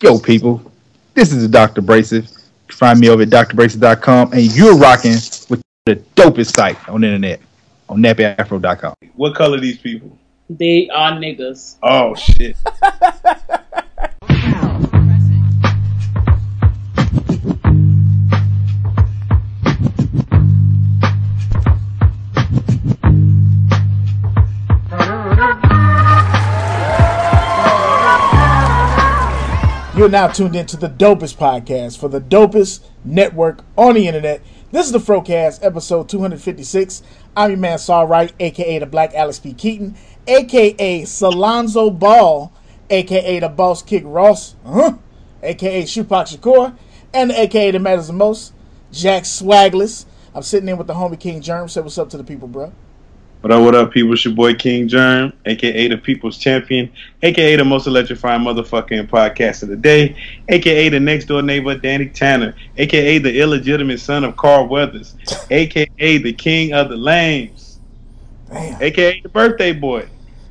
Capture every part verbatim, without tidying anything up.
Yo, people, this is the Doctor Braces. You can find me over at dr braces dot com, and you're rocking with the dopest site on the internet on nappy afro dot com. What color these people? They are niggas. Oh, shit. You're now tuned into the dopest podcast for the dopest network on the internet. This is the Frocast, episode two fifty-six. I'm your man, Saul Wright, a k a the Black Alex P. Keaton, a k a Salonzo Ball, a k a the Boss Kick Ross, uh-huh, a k a Shupak Shakur, and a k a the Matters the Most, Jack Swagless. I'm sitting in with the homie King Germ. Say what's up to the people, bro. What up, what up, people? It's your boy King Germ, a k a the People's Champion, a k a the most electrifying motherfucking podcast of the day, a k a the next door neighbor, Danny Tanner, a k a the illegitimate son of Carl Weathers, a k a the king of the lames, Damn. a k a the birthday boy.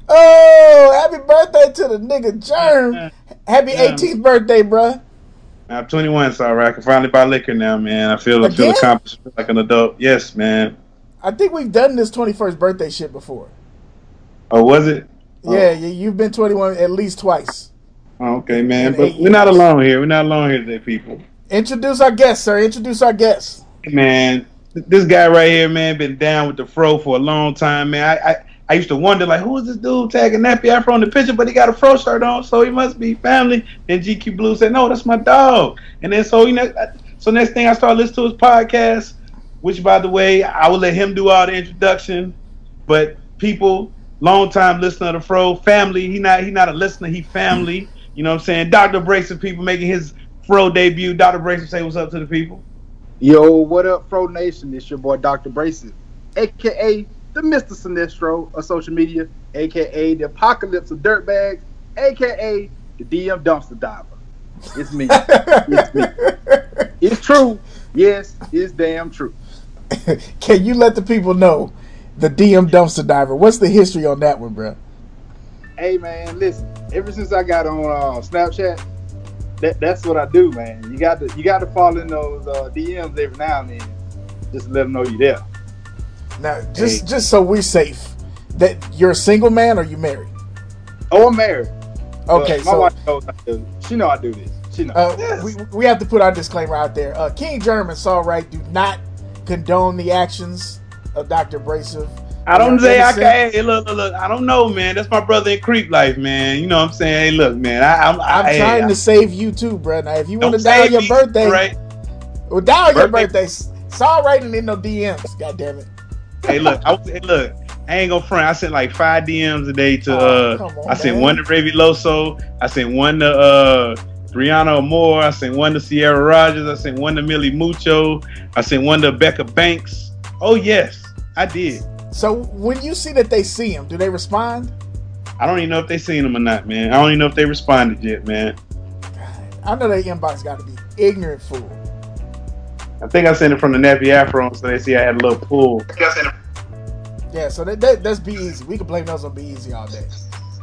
Oh, happy birthday to the nigga Germ. Happy eighteenth birthday, bruh. I'm twenty-one, so I can finally buy liquor now, man. I feel, I feel accomplished like an adult. Yes, man. I think we've done this twenty-first birthday shit before. Oh, was it? Yeah, oh. yeah, you've been twenty-one at least twice. Oh, okay, man. But we're not alone here. We're not alone here today, people. Introduce our guest, sir. Introduce our guest. Man, this guy right here, man, been down with the fro for a long time, man. I I, I used to wonder, like, who is this dude tagging Nappy Afro in the picture, but he got a fro shirt on, so he must be family. Then G Q Blue said, no, that's my dog. And then so, you know, so next thing I started listening to his podcast, which, by the way, I will let him do all the introduction. But people, long time listener to Fro, family. He not he not a listener, he family. You know what I'm saying? Doctor Bracer, people making his Fro debut. Doctor Bracer, say what's up to the people. Yo, what up, Fro Nation? It's your boy Doctor Bracer, a k a the Mister Sinestro of social media, a k a the Apocalypse of Dirtbags, a k a the D M Dumpster Diver. It's me. It's me. It's true. Yes, it's damn true. Can you let the people know the D M Dumpster Diver? What's the history on that one, bro? Hey, man, listen. Ever since I got on uh, Snapchat, that that's what I do, man. You got to you got to fall in those uh, D Ms every now and then, just to let them know you're there. Now, just hey. just so we're safe, that you're a single man or you married? Oh, I'm married. Okay, uh, my so wife knows I do. She know I do this. She knows. Uh, yes. we we have to put our disclaimer out there. Uh, King Germ and Saul Wright do not condone the actions of Doctor Bracer. I don't say I can. Hey, look, look, look. I don't know, man. That's my brother in creep life, man. You know what I'm saying? Hey, look, man. I, I'm, I, I'm hey, trying I, to save you too, bro. Now, if you want to Don't dial save your me, birthday, right? well, dial your Birthday- birthday. Saul Wright ain't in no D Ms. God damn it. Hey, look. I was, hey, look. I ain't gonna front. I sent like five D Ms a day to. Oh, uh come on, I sent man. one to Ravi Loso. I sent one to uh Brianna Moore. I sent one to Sierra Rogers. I sent one to Millie Mucho. I sent one to Becca Banks. Oh yes, I did. So when you see that they see him, do they respond? I don't even know if they seen them or not, man. I don't even know if they responded yet, man. I know their inbox got to be ignorant fool. I think I sent it from the Nappy Afro, so they see I had a little pull. Yeah, so that, that that's Be Easy. We can blame those on Be Easy all day.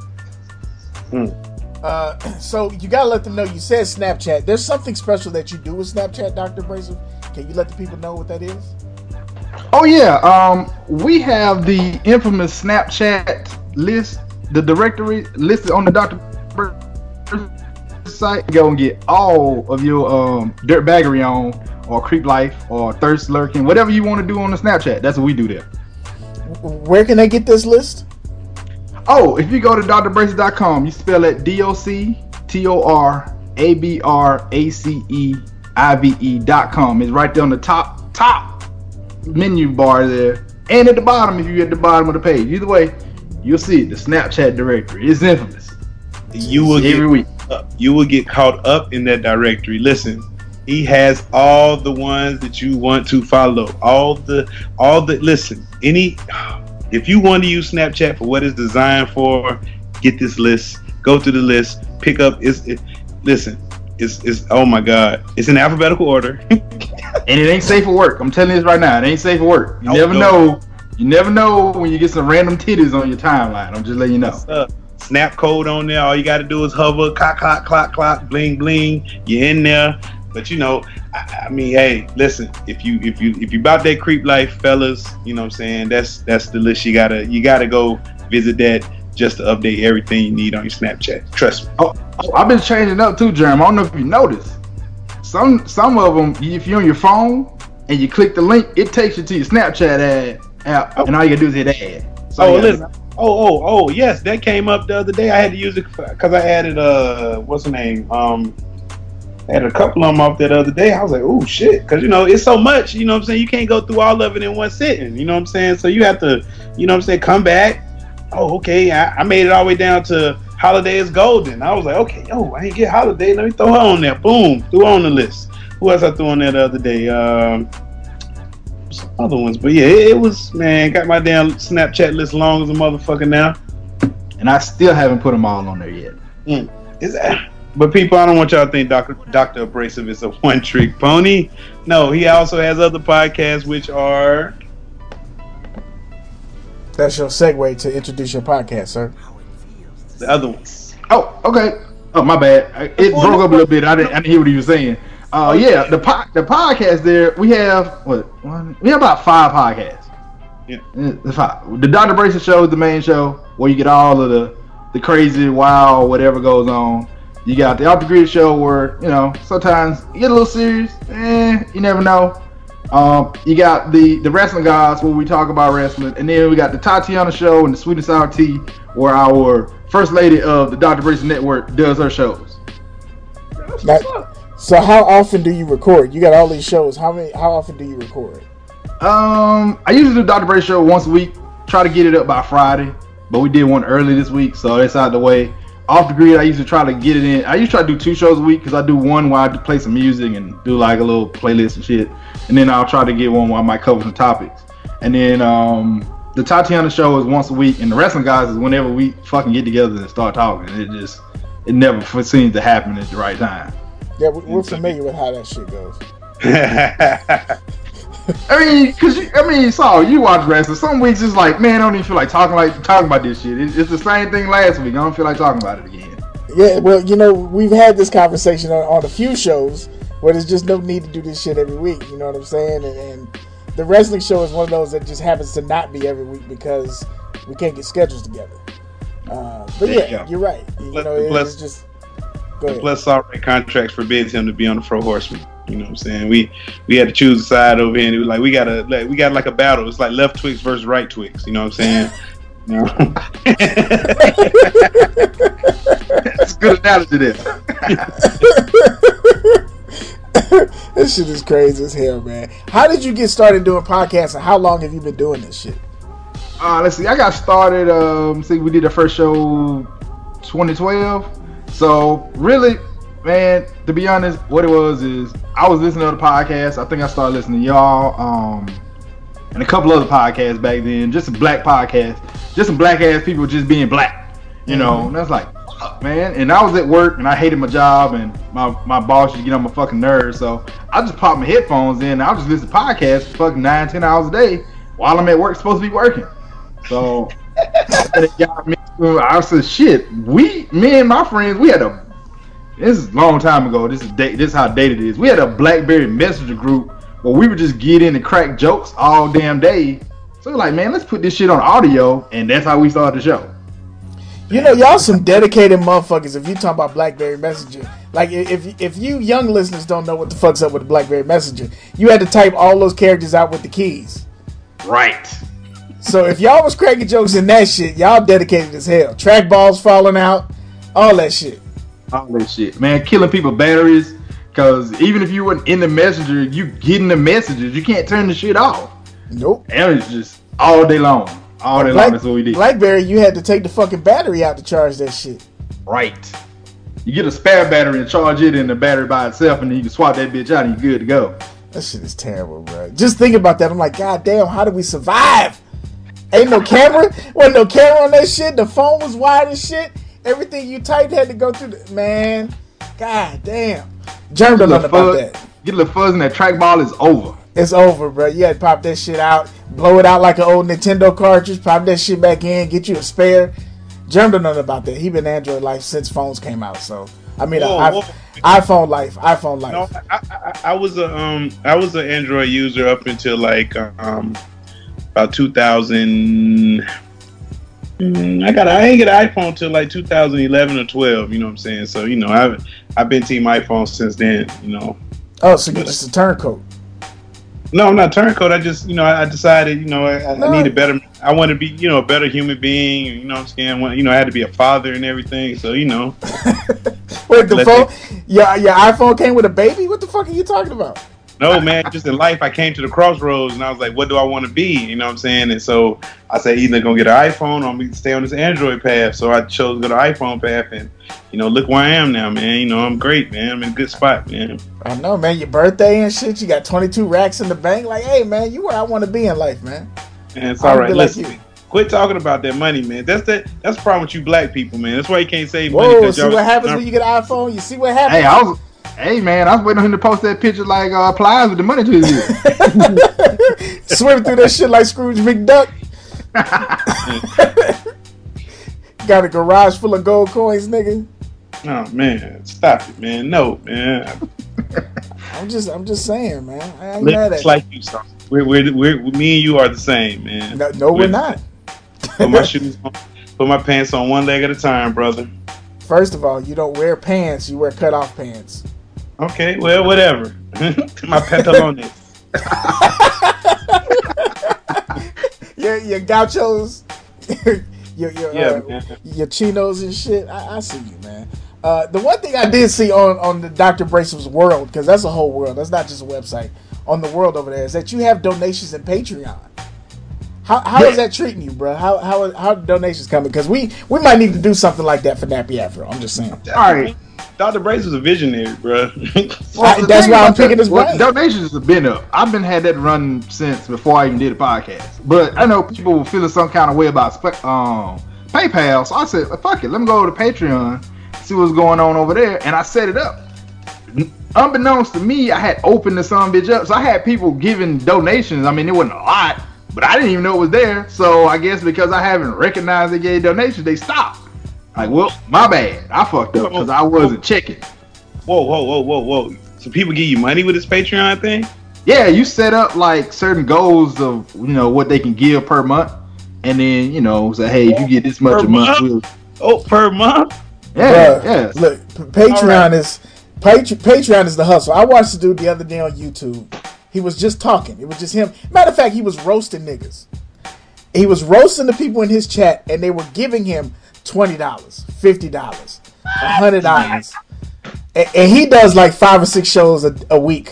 Mm. Uh, so you gotta let them know. You said Snapchat. There's something special that you do with Snapchat, Doctor Bracer. Can you let the people know what that is? Oh yeah, um, we have the infamous Snapchat list, the directory listed on the Doctor site. Go and get all of your um, dirtbaggery on, or creep life, or thirst lurking, whatever you want to do on the Snapchat. That's what we do there. Where can they get this list? Oh, if you go to dr bracer dot com, you spell it D O C T O R A B R A C E I V E dot com. It's right there on the top top menu bar there, and at the bottom if you're at the bottom of the page. Either way, you'll see it. The Snapchat directory. It's infamous. You will every get week. Up. You will get caught up in that directory. Listen, he has all the ones that you want to follow. All the, all the. Listen, any. If you want to use Snapchat for what it's designed for, get this list. Go through the list. Pick up. It's. It, listen, it's. It's. Oh my God! It's in alphabetical order. And it ain't safe for work. I'm telling you this right now. It ain't safe for work. You Oh, never no. know. You never know when you get some random titties on your timeline. I'm just letting you know. Uh, snap code on there. All you got to do is hover, clock, clock, clock, clock, bling, bling. You're in there. But you know, I, I mean, hey, listen. If you if you if you about that creep life, fellas, you know what I'm saying. That's that's the list. You gotta you gotta go visit that just to update everything you need on your Snapchat. Trust me. Oh, oh, I've been changing up too, Jeremy. I don't know if you noticed. Some some of them, if you're on your phone and you click the link, it takes you to your Snapchat ad app, oh. and all you gotta do is hit add. So, oh, yeah. listen. Oh, oh, oh, yes, that came up the other day. I had to use it because I added uh, what's the name? Um. I had a couple of them off that other day. I was like, oh, shit. Because, you know, it's so much, you know what I'm saying? You can't go through all of it in one sitting, you know what I'm saying? So you have to, you know what I'm saying, come back. Oh, okay. I, I made it all the way down to Holiday is Golden. I was like, okay, yo, I ain't get Holiday. Let me throw her on there. Boom. Threw her on the list. Who else I threw on there the other day? Um, some other ones. But, yeah, it, it was, man, got my damn Snapchat list long as a motherfucker now. And I still haven't put them all on there yet. Mm. Is that... But people, I don't want y'all to think Doctor Doctor Abrasive is a one-trick pony. No, he also has other podcasts, which are... That's your segue to introduce your podcast, sir. The other ones. Oh, okay. Oh, my bad. It broke up a little bit. I didn't, I didn't hear what he was saying. Uh, yeah, the po- the podcast there, we have, what, one? We have about five podcasts. Yeah. The, five. The Doctor Abrasive Show is the main show, where you get all of the, the crazy, wild, whatever goes on. You got the Off the Grid Show where, you know, sometimes you get a little serious. Eh, you never know. Um, you got the, the Wrestling Gods where we talk about wrestling. And then we got the Tatiana Show and the Sweet and Sour Tea where our First Lady of the Doctor Abrasive Network does her shows. Now, so how often do you record? You got all these shows. How many? How often do you record? Um, I usually do Doctor Abrasive Show once a week. Try to get it up by Friday. But we did one early this week, so that's out of the way. Off the Grid, I used to try to get it in. I used to try to do two shows a week because I do one where I play some music and do like a little playlist and shit. And then I'll try to get one where I might cover some topics. And then um, the Tatiana Show is once a week, and the Wrestling Guys is whenever we fucking get together and start talking. It just, it never seems to happen at the right time. Yeah, we're familiar with how that shit goes. I mean, cause you, I mean, Saul, you watch wrestling. Some weeks it's like, man, I don't even feel like talking like talking about this shit. It's, it's the same thing last week. I don't feel like talking about it again. Yeah, well, you know, we've had this conversation on, on a few shows where there's just no need to do this shit every week. You know what I'm saying? And, and the wrestling show is one of those that just happens to not be every week because we can't get schedules together. Uh, but yeah, you you're right. You plus, know, it, plus, it's just go ahead. Plus, already contracts forbids him to be on the Pro Horseman. You know what I'm saying? We we had to choose a side over here, and it was like we gotta like we got like a battle. It's like left Twix versus right Twix. You know what I'm saying? No. That's a good analogy there. This shit is crazy as hell, man. How did you get started doing podcasts, and how long have you been doing this shit? Uh, let's see. I got started. Um, see, we did the first show twenty twelve. So really. Man, to be honest, what it was is I was listening to the podcast. I think I started listening to y'all um, and a couple other podcasts back then. Just a black podcast. Just some black ass people just being black. You mm-hmm. know, and I was like, fuck, man. And I was at work and I hated my job and my, my boss used to get on my fucking nerves. So I just popped my headphones in and I was just listening to podcasts for fucking nine, ten hours a day while I'm at work, supposed to be working. So it got me, I said, shit, we, me and my friends, we had a This is a long time ago. This is da- this is how dated it is. We had a BlackBerry Messenger group where we would just get in and crack jokes all damn day. So we're like, man, let's put this shit on audio, and that's how we started the show. You know, y'all some dedicated motherfuckers. If you talk about BlackBerry Messenger, like if if you young listeners don't know what the fuck's up with the BlackBerry Messenger, you had to type all those characters out with the keys. Right. So if y'all was cracking jokes in that shit, y'all dedicated as hell. Trackballs falling out, all that shit. All that shit, man, killing people batteries. Cause even if you weren't in the messenger, you getting the messages. You can't turn the shit off. Nope. And it's just all day long, all day Black, long. That's what we did. BlackBerry, you had to take the fucking battery out to charge that shit. Right. You get a spare battery and charge it in the battery by itself, and then you can swap that bitch out and you're good to go. That shit is terrible, bro. Just think about that. I'm like, God damn, how did we survive? Ain't no camera. Wasn't no camera on that shit. The phone was wide as shit. Everything you typed had to go through the man. God damn. Germ don't know about that. Get a little fuzz and that trackball is over. It's over, bro. You had to pop that shit out, blow it out like an old Nintendo cartridge, pop that shit back in, get you a spare. Germ don't know nothing about that. He been Android life since phones came out. So I mean, Whoa, I, whoa. iPhone life, iPhone life. No, I, I, I was a um I was an Android user up until like um about two thousand. I got I ain't get an iPhone till like two thousand eleven or twelve. You know what I'm saying? So you know I've I've been team iPhone since then. You know. Oh, so you're just a turncoat. No, I'm not turncoat. I just, you know, I decided, you know, I, no. I need a better. I want to be, you know, a better human being. You know what I'm saying? I want, you know, I had to be a father and everything. So, you know. Wait, the phone? Yeah, your iPhone came with a baby? What the fuck are you talking about? No, man. Just in life, I came to the crossroads and I was like, what do I want to be? You know what I'm saying? And so I said, either gonna get an iPhone or I'm gonna stay on this Android path. So I chose to go to the iPhone path, and you know, look where I am now, man. You know, I'm great, man. I'm in a good spot, man. I know, man. Your birthday and shit. You got twenty-two racks in the bank. Like, hey, man, you where I want to be in life, man. Man, it's all right. Listen, like quit talking about that money, man. That's the that's the problem with you black people, man. That's why you can't save money. Whoa, see what happens when you get an iPhone? You see what happens? Hey, I was, hey, man, I was waiting on him to post that picture like uh, Plies with the money to his ear. Swimming through that shit like Scrooge McDuck. Got a garage full of gold coins, nigga. Oh man, stop it, man. No, man. I'm just, I'm just saying, man. I ain't mad at it's like you, son. We're, we're, we're, me and you are the same, man. No, no we're, we're not. Put my shoes on, put my pants on one leg at a time, brother. First of all, you don't wear pants; you wear cutoff pants. Okay, well, whatever. My pantalones. your your gauchos, your your yeah, uh, your chinos and shit. I, I see you, man. Uh, the one thing I did see on, on the Doctor Brace's world, because that's a whole world, that's not just a website, on the world over there, is that you have donations in Patreon. How how yeah. is that treating you, bro? How how how are donations coming? Because we, we might need to do something like that for Nappy Afro. I'm just saying. All right. Doctor Brace was a visionary, bro. well, I, that's why I'm picking his brain. Well, donations have been up. I've been had that run since before I even did a podcast. But I know people were feeling some kind of way about um, PayPal, so I said, fuck it, let me go to Patreon, see what's going on over there, and I set it up. Unbeknownst to me, I had opened the son bitch up, so I had people giving donations. I mean, it wasn't a lot, but I didn't even know it was there. So I guess because I haven't recognized they gave donations, they stopped. Like, well, my bad. I fucked up because I wasn't checking. Whoa, whoa, whoa, whoa, whoa. So people give you money with this Patreon thing? Yeah, you set up like certain goals of, you know, what they can give per month. And then, you know, say, hey, if you get this much per a month, we'll... Oh, per month? Yeah, yeah. Look, Patreon right. is Patre- Patreon is the hustle. I watched the dude the other day on YouTube. He was just talking. It was just him. Matter of fact, he was roasting niggas. He was roasting the people in his chat, and they were giving him twenty dollars, fifty dollars, one hundred dollars. And, and he does like five or six shows a, a week.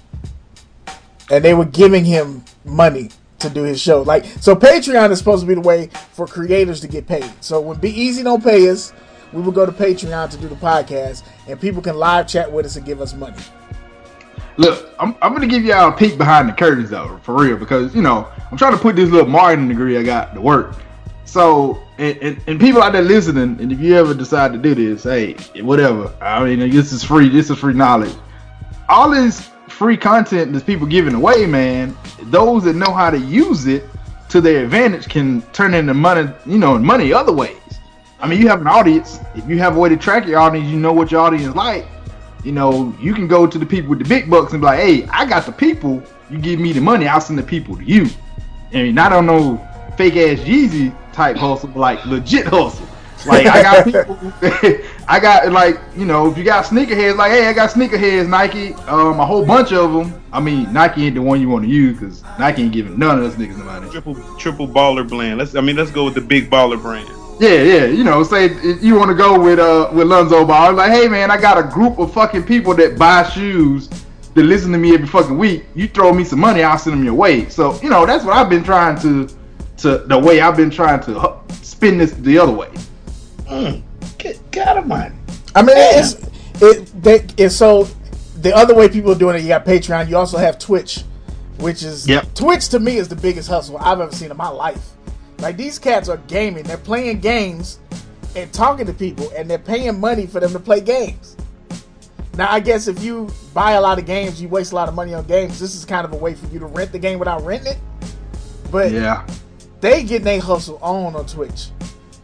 And they were giving him money to do his show. Like, so Patreon is supposed to be the way for creators to get paid. So when Be Easy don't pay us, we will go to Patreon to do the podcast, and people can live chat with us and give us money. Look, I'm, I'm going to give y'all a peek behind the curtains, though, for real, because, you know, I'm trying to put this little marketing degree I got to work. So, and, and, and people out there listening, and if you ever decide to do this, hey, whatever. I mean, this is free. This is free knowledge. All this free content that people giving away, man, those that know how to use it to their advantage can turn into money, you know, money other ways. I mean, you have an audience. If you have a way to track your audience, you know what your audience like. You know, you can go to the people with the big bucks and be like, hey, I got the people. You give me the money, I'll send the people to you. And I don't know, fake ass Yeezy type hustle, but like legit hustle. Like I got people, I got like, you know, if you got sneakerheads, like, hey, I got sneakerheads, Nike, um, a whole bunch of them. I mean, Nike ain't the one you want to use because Nike ain't giving none of those niggas the money. Triple, triple baller brand. Let's, I mean, let's go with the big baller brand. Yeah, yeah, you know, say if you want to go with uh with Lonzo Ball, like, hey man, I got a group of fucking people that buy shoes that listen to me every fucking week. You throw me some money, I'll send them your way. So, you know, that's what I've been trying to, to the way I've been trying to spin this the other way. Mm, get, get out of mine. I mean, yeah. it's it. They, it's so the other way people are doing it. You got Patreon. You also have Twitch, which is yep. Twitch to me is the biggest hustle I've ever seen in my life. Like, these cats are gaming. They're playing games and talking to people, and they're paying money for them to play games. Now, I guess if you buy a lot of games, you waste a lot of money on games. This is kind of a way for you to rent the game without renting it. But yeah, they get their hustle on on Twitch.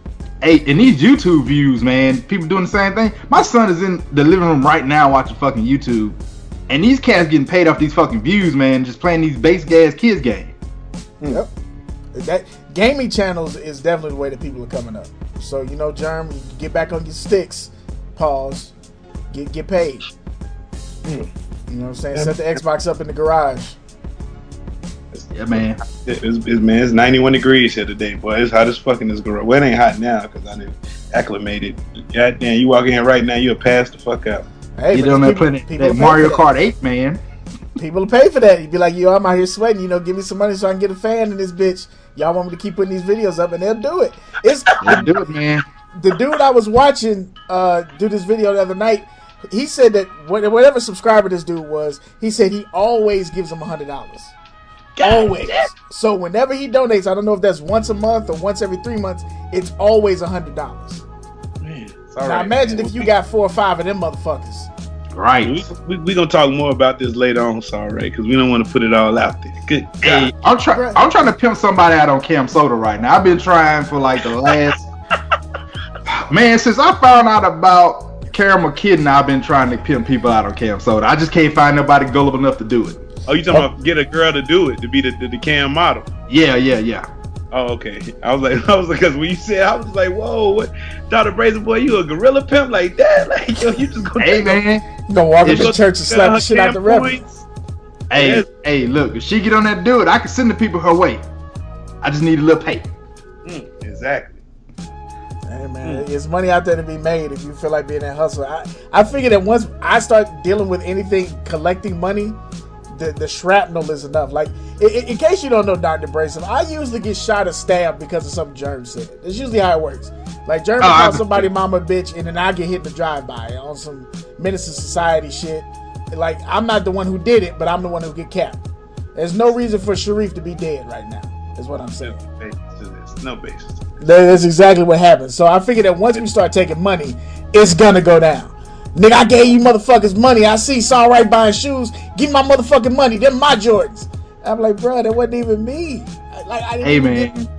Hey, and these YouTube views, man, people doing the same thing. My son is in the living room right now watching fucking YouTube, and these cats getting paid off these fucking views, man, just playing these basic ass kids games. Yep. That gaming channels is definitely the way that people are coming up. So you know, Germ, get back on your sticks. Pause. Get get paid. Hmm. You know what I'm saying? Set the Xbox up in the garage. Yeah, man. It's, it's, man, it's ninety-one degrees here today, boy. It's hot as fucking this garage. Well, it ain't hot now because I didn't acclimated. Goddamn, you walk in here right now, you'll pass the fuck out. Hey, you but don't know people- playing people that pay Mario for Kart eight, man. People will pay for that. You'd be like, yo, I'm out here sweating. You know, give me some money so I can get a fan in this bitch. Y'all want me to keep putting these videos up, and they'll do it. It's They do it, man. the dude I was watching uh, do this video the other night. He said that whatever subscriber this dude was, he said he always gives him a hundred dollars. Always. So whenever he donates, I don't know if that's once a month or once every three months, it's always a hundred dollars. Man, it's all Now right, imagine man. if you got four or five of them motherfuckers. Right. We, we, we gonna talk more about this later on, sorry, because we don't want to put it all out there. Good Hey, God. I'm trying. I'm trying to pimp somebody out on Cam Soda right now. I've been trying for like the last man since I found out about Caramel Kid. I've been trying to pimp people out on Cam Soda. I just can't find nobody gullible enough to do it. Oh, you talking about get a girl to do it to be the the, the cam model? Yeah, yeah, yeah. Oh, okay. I was like, I was like, because when you said, I was like, whoa, what, Doctor Brazen, boy, you a gorilla pimp like that? Like, yo, you just gonna Hey, take man. You gonna walk If into she- church and slap the shit out the reverend. points. Hey, Yes. hey, look. If she get on that, do it. I can send the people her way. I just need a little pay. Mm, exactly. Hey man, it's money out there to be made if you feel like being that hustler. I, I figure that once I start dealing with anything collecting money, the, the shrapnel is enough. Like, in, in case you don't know Doctor Brayson, I usually get shot or stabbed because of some Germ said. That's usually how it works. Like, Germ Oh, I- calls somebody mama bitch, and then I get hit in the drive-by on some Menace to Society shit. Like, I'm not the one who did it, but I'm the one who get capped. There's no reason for Sharif to be dead right now, is what I'm saying. No basis to this. No basis. That- That's exactly what happens. So I figured that once we start taking money, it's gonna go down. Nigga, I gave you motherfuckers money. I see Saw Right buying shoes. Give me my motherfucking money. They're my Jordans. I'm like, bro, that wasn't even me. Like, I didn't Hey, even man. get-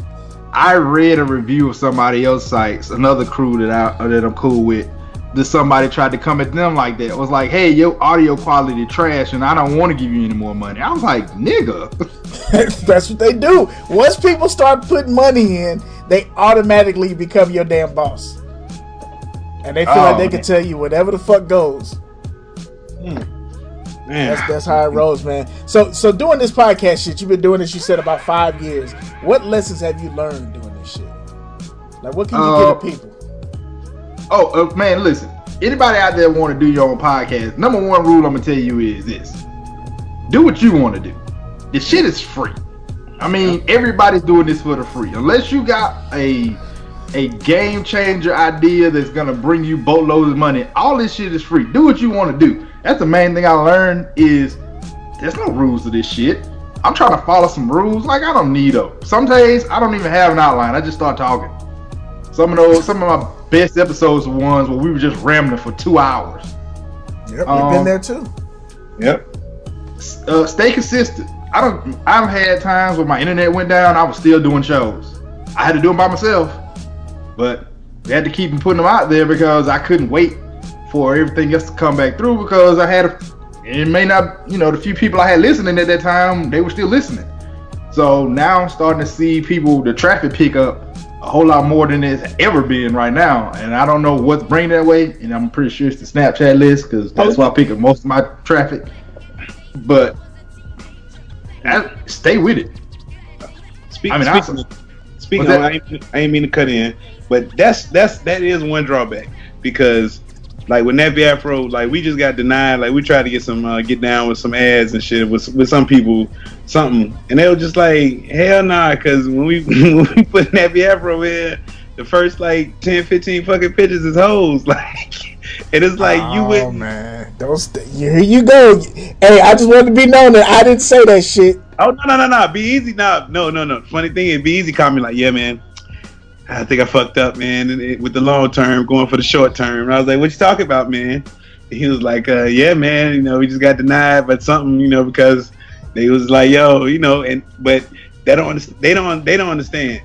I read a review of somebody else's sites, another crew that I that I'm cool with. That somebody tried to come at them like that. It was like, hey, your audio quality trash, and I don't want to give you any more money. I was like, nigga. That's what they do. Once people start putting money in, they automatically become your damn boss. And they feel Oh, like they man. can tell you whatever the fuck goes. Man. That's that's how it rolls, man. So so doing this podcast shit, you've been doing this, you said, about five years. What lessons have you learned doing this shit? Like, what can you Uh, get to people? Oh, uh, man, listen. Anybody out there want to do your own podcast, number one rule I'm going to tell you is this. Do what you want to do. The shit is free. I mean, everybody's doing this for the free. Unless you got a a game changer idea that's going to bring you boatloads of money, all this shit is free. Do what you want to do. That's the main thing I learned is there's no rules to this shit. I'm trying to follow some rules. Like, I don't need them. Some days, I don't even have an outline. I just start talking. Some of those, some of my best episodes were ones where we were just rambling for two hours. Yep, you've um, been there too. Yep. Uh, stay consistent. I don't. I've had times where my internet went down. I was still doing shows. I had to do them by myself, but we had to keep putting them out there because I couldn't wait for everything else to come back through because I had. A, it may not, you know, the few people I had listening at that time, they were still listening. So now I'm starting to see people, the traffic pick up a whole lot more than it's ever been right now, and I don't know what's bringing that way. And I'm pretty sure it's the Snapchat list because that's why I pick up most of my traffic. But I, stay with it. Speak, I mean, speaking, I- of, speaking was of, that- I ain't, I ain't mean to cut in, but that's that's that is one drawback because like with Nappy Afro, like we just got denied. Like we tried to get some uh, get down with some ads and shit with with some people, something, and they were just like hell nah, because when we when we put Nappy Afro in, the first like ten, fifteen fucking pictures is hoes, like, and it's like you oh wouldn't. man, don't st- here you go. Hey, I just wanted to be known that I didn't say that shit. Oh no no no no! Be easy, no no no no. Funny thing is, Be Easy called me like, yeah man, I think I fucked up, man, and it, with the long term going for the short term. And I was like, what you talking about, man? And he was like, uh, yeah man, you know, we just got denied, but something, you know, because they was like, yo, you know, and but they don't understand, they don't they don't understand.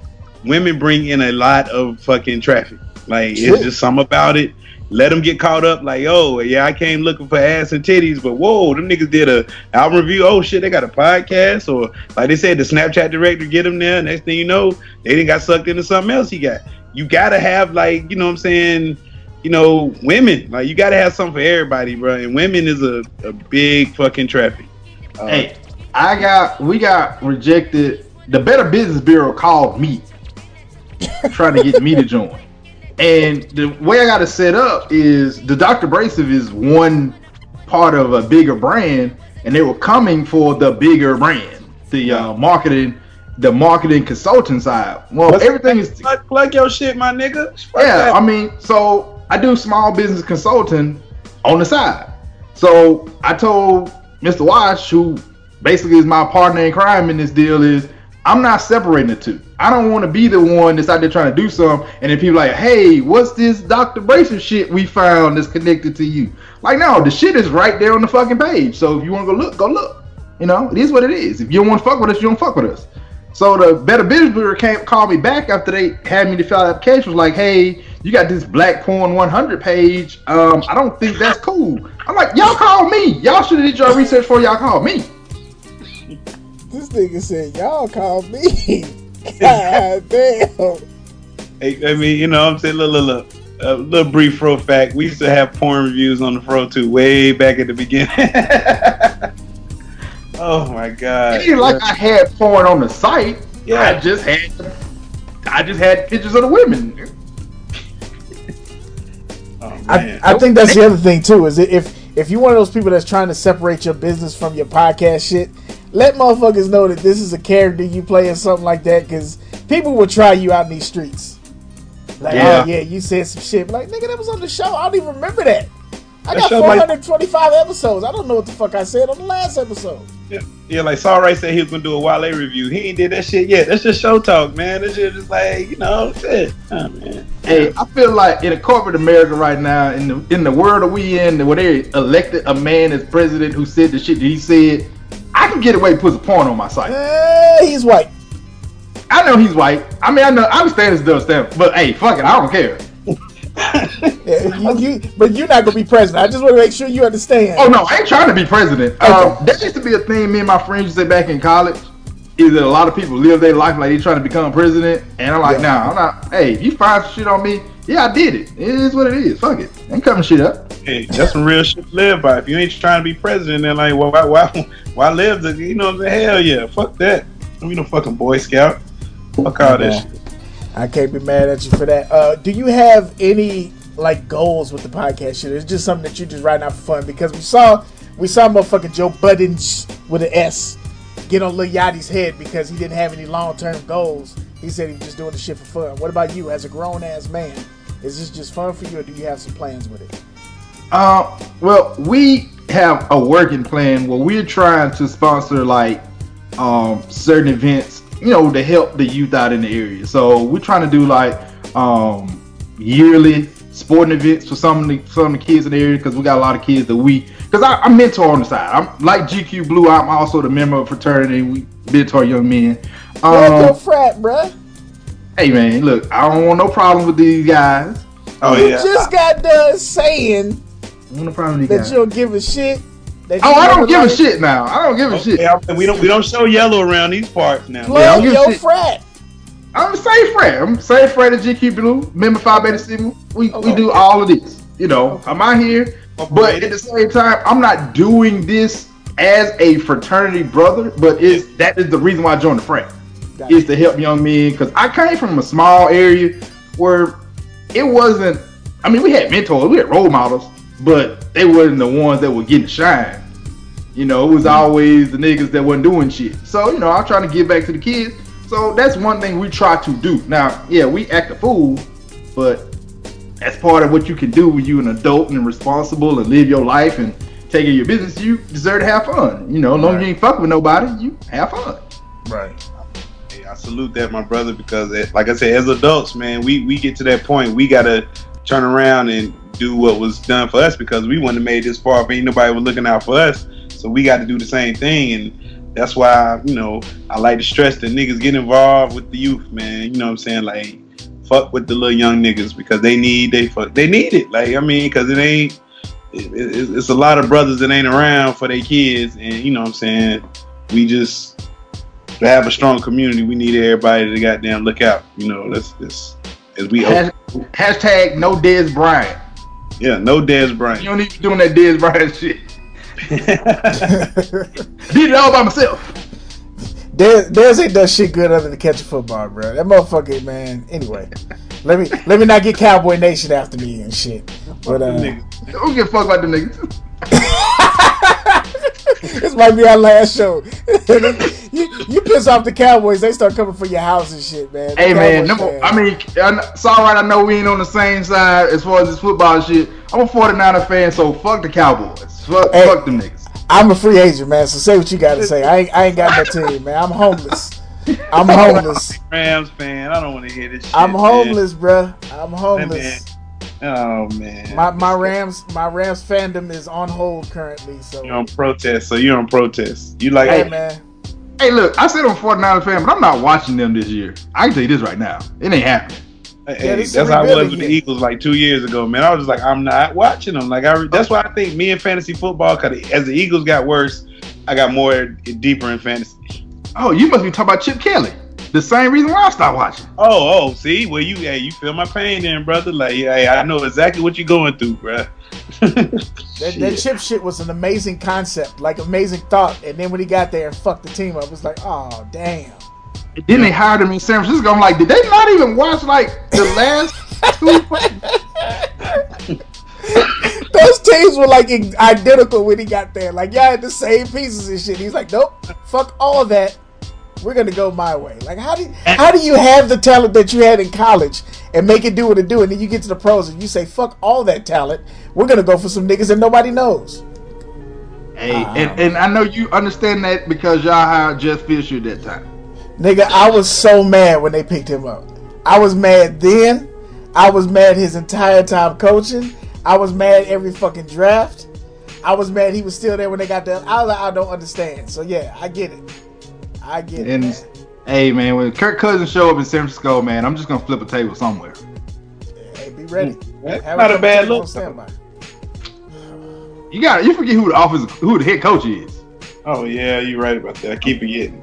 women bring in a lot of fucking traffic. Like Shit. it's just something about it. Let them get caught up. Like, oh yeah, I came looking for ass and titties, but whoa, them niggas did a album review. Oh shit, they got a podcast, or like they said, the Snapchat director get them there. Next thing you know, they didn't got sucked into something else. He got. You gotta have like, you know what I'm saying. You know, women. Like you gotta have something for everybody, bro. And women is a, a big fucking traffic. Uh, Hey, I got we got rejected. The Better Business Bureau called me, trying to get me to join. And the way I got it set up is the Doctor Abrasive is one part of a bigger brand, and they were coming for the bigger brand, the uh, marketing, the marketing consulting side. Well, What's everything is plug, plug your shit, my nigga. Fuck yeah. that. I mean, so I do small business consulting on the side. So I told Mister Wash, who basically is my partner in crime in this deal, is I'm not separating the two. I don't want to be the one that's out there trying to do something, and then people like, hey, what's this Doctor Abrasive shit we found that's connected to you? Like, no, the shit is right there on the fucking page. So if you want to go look, go look. You know, it is what it is. If you don't want to fuck with us, you don't fuck with us. So the Better Business Bureau came called me back after they had me to fill out the application. Was like, hey, you got this Black Porn one hundred page. Um, I don't think that's cool. I'm like, y'all called me. Y'all should have did your research before y'all called me. This nigga said, y'all called me. God damn. Hey, I mean, you know what I'm saying? Look, look, look. A little brief fro fact. We used to have porn reviews on the Fro too, way back at the beginning. Oh my god. It ain't like I had porn on the site. Yeah. I just had I just had pictures of the women. Oh, I, man. I think that's the other thing too. Is if if you're one of those people that's trying to separate your business from your podcast shit, let motherfuckers know that this is a character you play or something like that, because people will try you out in these streets. Like, Yeah. oh yeah, you said some shit. Like, nigga, that was on the show. I don't even remember that. I That got show four might- hundred twenty-five episodes. I don't know what the fuck I said on the last episode. Yeah, yeah, like Saul Wright said he was gonna do a Wale review. He ain't did that shit yet. That's just show talk, man. That shit just like, you know, shit. Oh man. Hey, I feel like in a corporate America right now, in the in the world that we in, where they elected a man as president who said the shit that he said, I can get away with putting porn on my site. Eh, he's white. I know he's white. I mean, I know I understand his double standard, but hey, fuck it, I don't care. Yeah, you, you, but you're not gonna be president. I just want to make sure you understand. Oh no, I ain't trying to be president. Um, that used to be a thing me and my friends used to say back in college. Is that a lot of people live their life like they trying to become president, and I'm like, Yeah. nah, I'm not. Hey, if you find some shit on me, yeah, I did it. It is what it is. Fuck it, ain't covering shit up. Hey, that's some real shit to live by. If you ain't trying to be president, then like, well, why, why, why live? The, you know, the hell yeah, fuck that. We no fucking Boy Scout. Fuck all that Yeah. shit. I can't be mad at you for that. Uh, do you have any like goals with the podcast shit? It's just something that you just writing out for fun, because we saw we saw motherfucking Joe Buttons with an S get on Lil Yachty's head because he didn't have any long term goals. He said he was just doing the shit for fun. What about you as a grown ass man? Is this just fun for you, or do you have some plans with it? Uh, well, we have a working plan where we're trying to sponsor like um certain events, you know, to help the youth out in the area. So we're trying to do like um yearly sporting events for some of the some of the kids in the area, because we got a lot of kids that we because I, I mentor on the side. I'm like G Q Blue. I'm also the member of fraternity. We mentor young men. Where's your Um, frat, bruh? hey man, look, I don't want no problem with these guys. Oh You yeah. just got done saying I don't want no problem with these that guys. you don't give a shit. That Oh, you I don't never give a liked- shit now. I don't give a shit. Yeah, we don't we don't show yellow around these parts now. Yeah, I Plug don't give a your shit. frat. I'm the same friend. I'm the same friend as G Q Blue, member Phi Beta Sigma. We we do all of this. You know, I'm out here, but at the same time, I'm not doing this as a fraternity brother. But it's that is the reason why I joined the frat. Got Is to help young men, because I came from a small area where it wasn't. I mean, we had mentors, we had role models, but they wasn't the ones that were getting shine. You know, it was always the niggas that wasn't doing shit. So, you know, I'm trying to give back to the kids. So that's one thing we try to do. Now, yeah, we act a fool, but that's part of what you can do when you're an adult and responsible and live your life and take care of your business. You deserve to have fun. You know, as long as you ain't fucking with nobody, you have fun. Right. Hey, I salute that, my brother, because it, like I said, as adults, man, we, we get to that point. We gotta turn around and do what was done for us, because we wouldn't have made this far if ain't nobody was looking out for us. So we got to do the same thing, and that's why, you know, I like to stress that niggas get involved with the youth, man. You know what I'm saying? Like, fuck with the little young niggas because they need they fuck they need it. Like, I mean, because it ain't it, it, it's a lot of brothers that ain't around for their kids, and you know what I'm saying? We just to have a strong community, we need everybody to goddamn look out. You know, that's this as we Has, hashtag no Dez Bryant. Yeah, no Dez Bryant. You don't need to be doing that Dez Bryant shit. Did it all by myself. Dez, Dez ain't done shit good other than catch a football, bro. That motherfucker, man. Anyway, let me let me not get Cowboy Nation after me and shit. But uh, don't give a fuck about them niggas. This might be our last show. you, you piss off the Cowboys, they start coming for your house and shit, man. The hey man, Cowboys, no, I mean, it's all right. I know we ain't on the same side as far as this football shit. I'm a forty-niner fan, so fuck the Cowboys. Fuck, hey, fuck them niggas. I'm a free agent, man. So say what you got to say. I ain't, I ain't got no team, man. I'm homeless. I'm homeless. Rams fan. I don't want to hear this shit. I'm homeless, man. bro. I'm homeless. Oh man. My my Rams my Rams fandom is on hold currently. So you're on protest. So you're on protest. You like? Hey hey, man. Hey, look. I said I'm a forty-niner fan, but I'm not watching them this year. I can tell you this right now. It ain't happening. Hey, Yeah, that's this is how I was with rebuilding the year. Eagles like two years ago, man. I was just like, I'm not watching them. Like, I that's why I think me in fantasy football, cause as the Eagles got worse, I got more deeper in fantasy. Oh, you must be talking about Chip Kelly. The same reason why I stopped watching. Oh, oh, see, well, you, hey, you feel my pain, then, brother. Like, hey, I know exactly what you're going through, bro. That, that chip shit was an amazing concept, like amazing thought, and then when he got there and fucked the team up, it was like, oh damn. And then they hired him in San Francisco. I'm like, did they not even watch like the last two? Those teams were like identical when he got there. Like y'all had the same pieces and shit. He's like, nope, fuck all of that. We're gonna go my way. Like how do how do you have the talent that you had in college and make it do what it do, and then you get to the pros and you say, fuck all that talent. We're gonna go for some niggas that nobody knows. Hey, and, and I know you understand that because y'all hired Jeff Fisher at that time. Nigga, I was so mad when they picked him up. I was mad then. I was mad his entire time coaching. I was mad every fucking draft. I was mad he was still there when they got there. I was like, I don't understand. So yeah, I get it. I get And it. Man. hey, man, when Kirk Cousins show up in San Francisco, man, I'm just gonna flip a table somewhere. Hey, be ready. That's Have not a couple bad tables on look. standby. You got you forget who the office, who the head coach is. Oh, yeah, you're right about that. I keep forgetting.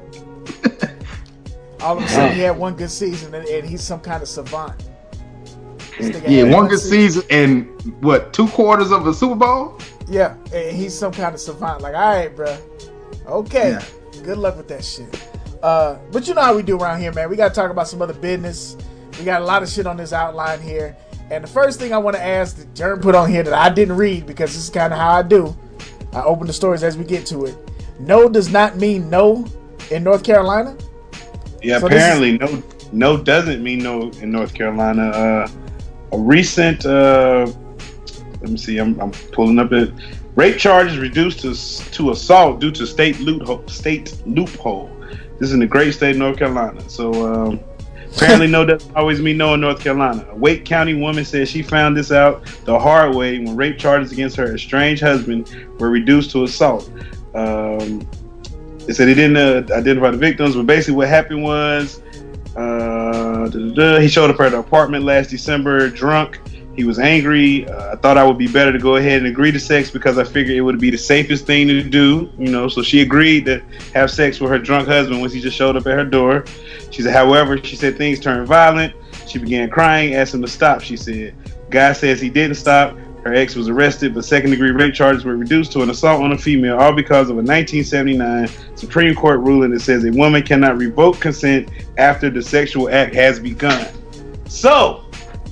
All of a sudden, he had one good season, and, and he's some kind of savant. This nigga Yeah, had one good season and what two quarters of a Super Bowl. Yeah, and he's some kind of savant. Like, all right, bro. Okay. Yeah. Good luck with that shit. Uh, but you know how we do around here, man. We got to talk about some other business. We got a lot of shit on this outline here. And the first thing I want to ask that Jerm put on here that I didn't read because this is kind of how I do. I open the stories as we get to it. No does not mean no in North Carolina. Yeah, So this apparently no no doesn't mean no in North Carolina. Uh, a recent, uh, let me see, I'm, I'm pulling up it. Rape charges reduced to to assault due to state loophole. State loophole. This is in the great state of North Carolina. So um, apparently no doesn't always mean no in North Carolina. A Wake County woman says she found this out the hard way when rape charges against her estranged husband were reduced to assault. Um, They said they didn't uh, identify the victims, but basically what happened was uh, he showed up at her apartment last December drunk. He was angry. Uh, I thought I would be better to go ahead and agree to sex because I figured it would be the safest thing to do. You know, so she agreed to have sex with her drunk husband once he just showed up at her door. She said, however, she said things turned violent. She began crying, asked him to stop, she said. Guy says he didn't stop. Her ex was arrested, but second-degree rape charges were reduced to an assault on a female, all because of a nineteen seventy-nine Supreme Court ruling that says a woman cannot revoke consent after the sexual act has begun. So,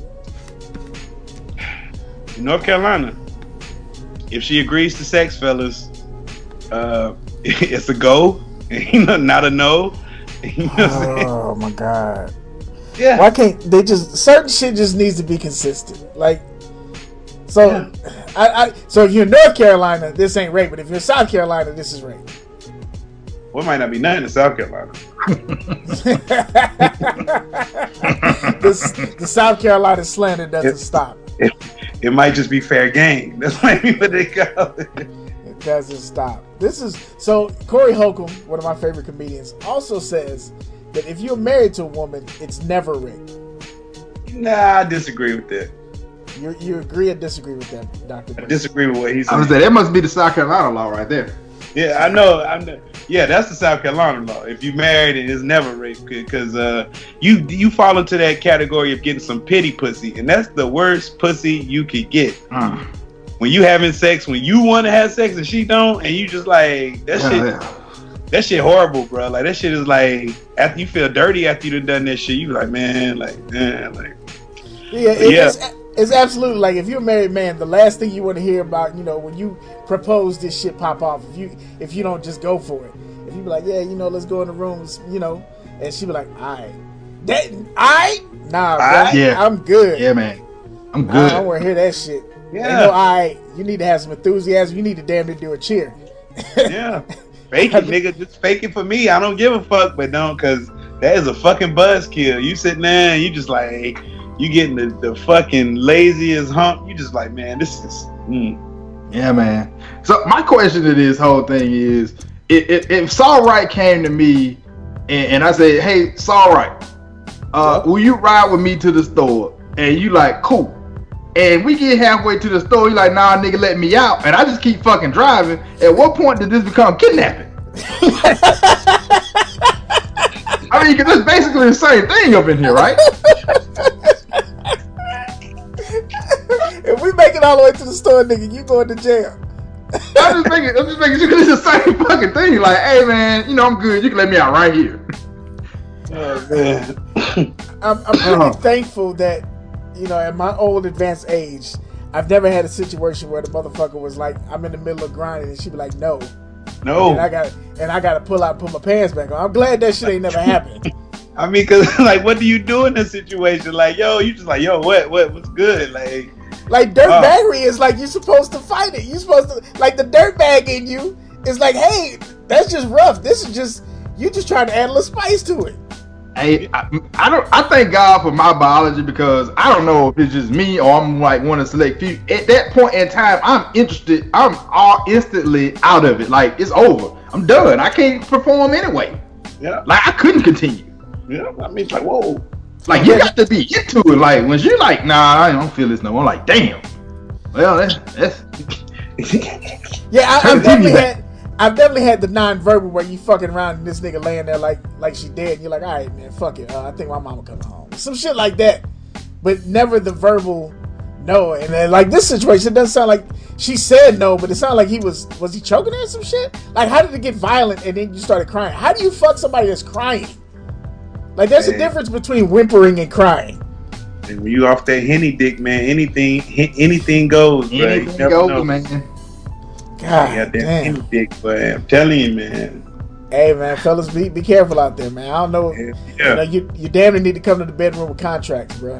in North Carolina, if she agrees to sex, fellas, uh, it's a go, not a no. You know what I'm saying? Oh my god. Yeah. Why can't they just certain shit just needs to be consistent? Like so Yeah. I, I so if you're in North Carolina, this ain't rape, but if you're in South Carolina, this is rape. Well, it might not be nothing in South Carolina. the, the South Carolina slander doesn't It- stop. It, it might just be fair game. That's what they call it. doesn't stop. This is so. Corey Holcomb, one of my favorite comedians, also says that if you're married to a woman, it's never rigged. Nah, I disagree with that. You you agree or disagree with that, Doctor I disagree with what he said. I was saying that must be the South Carolina law right there. Yeah, I know. I know. Yeah, that's the South Carolina law. If you married, it is never rape because uh, you you fall into that category of getting some pity pussy, and that's the worst pussy you could get. Mm. When you having sex, when you want to have sex and she don't, and you just like that Yeah, shit. yeah. That shit horrible, bro. Like that shit is like after you feel dirty after you done done that shit, you be like, man, like, man, like. Yeah, it, yeah. It's, it's absolutely like if you're a married man, the last thing you want to hear about, you know, when you propose, this shit pop off. If you if you don't just go for it, if you be like, yeah, you know, let's go in the rooms, you know, and she be like, alright, that I nah, bro, Aight? Yeah. I'm good. Yeah, man. I'm I good. don't want to hear that shit. Yeah. Ain't no alright. You need to have some enthusiasm. You need to damn near do a cheer. Yeah. Fake it, nigga. Just fake it for me. I don't give a fuck, but don't, because that is a fucking buzzkill. You sitting there and you just like, you getting the, the fucking laziest hump. You just like, man, this is. Mm. Yeah, man. So my question to this whole thing is, if, if, if Saul Wright came to me and, and I said, hey, Saul Wright, uh, will you ride with me to the store? And you like, cool. And we get halfway to the store, you like, nah, nigga, let me out. And I just keep fucking driving. At what point did this become kidnapping? I mean, because it's basically the same thing up in here, right? If we make it all the way to the store, nigga, you going to jail. I'm just making, I'm just making sure it's the same fucking thing. Like, hey, man, you know, I'm good. You can let me out right here. Oh, man. I'm, I'm pretty Uh-huh. thankful that, you know, at my old advanced age, I've never had a situation where the motherfucker was like, I'm in the middle of grinding, and she'd be like, no. No. And I got and I got to pull out and put my pants back on. I'm glad that shit ain't never happened. I mean, cause like, what do you do in this situation? Like, yo, you just like, yo, what, what, what's good? Like, Like, dirtbaggery is like, you're supposed to fight it. You're supposed to, like, the dirtbag in you is like, hey, that's just rough. This is just, you just trying to add a little spice to it. Hey, I, I don't. I thank God for my biology because I don't know if it's just me or I'm like one of the select few. At that point in time, I'm interested. I'm all instantly out of it. Like it's over. I'm done. I can't perform anyway. yeah, Like I couldn't continue. yeah. I mean, it's like, whoa. Like you got to be into it. Like when you're like, nah, I don't feel this no more. I'm like, damn. Well, that's that's. Yeah, I, Turn I've the T V definitely back. had, I've definitely had the non-verbal where you fucking around and this nigga laying there like, like she dead. And you're like, all right, man, fuck it. Uh, I think my mama coming home. Some shit like that, but never the verbal no. And then like this situation, it doesn't sound like she said no, but it sounded like he was. Was he choking her or some shit? Like, how did it get violent and then you started crying? How do you fuck somebody that's crying? Like, there's Hey. a difference between whimpering and crying. And when you off that henny dick, man, anything, anything goes, bro. You Anything never goes, know. man. God Yeah, that damn. henny dick, but I'm telling you, man. Hey man, fellas, be be careful out there, man. I don't know. Yeah. You know, you you damn near need to come to the bedroom with contracts, bro.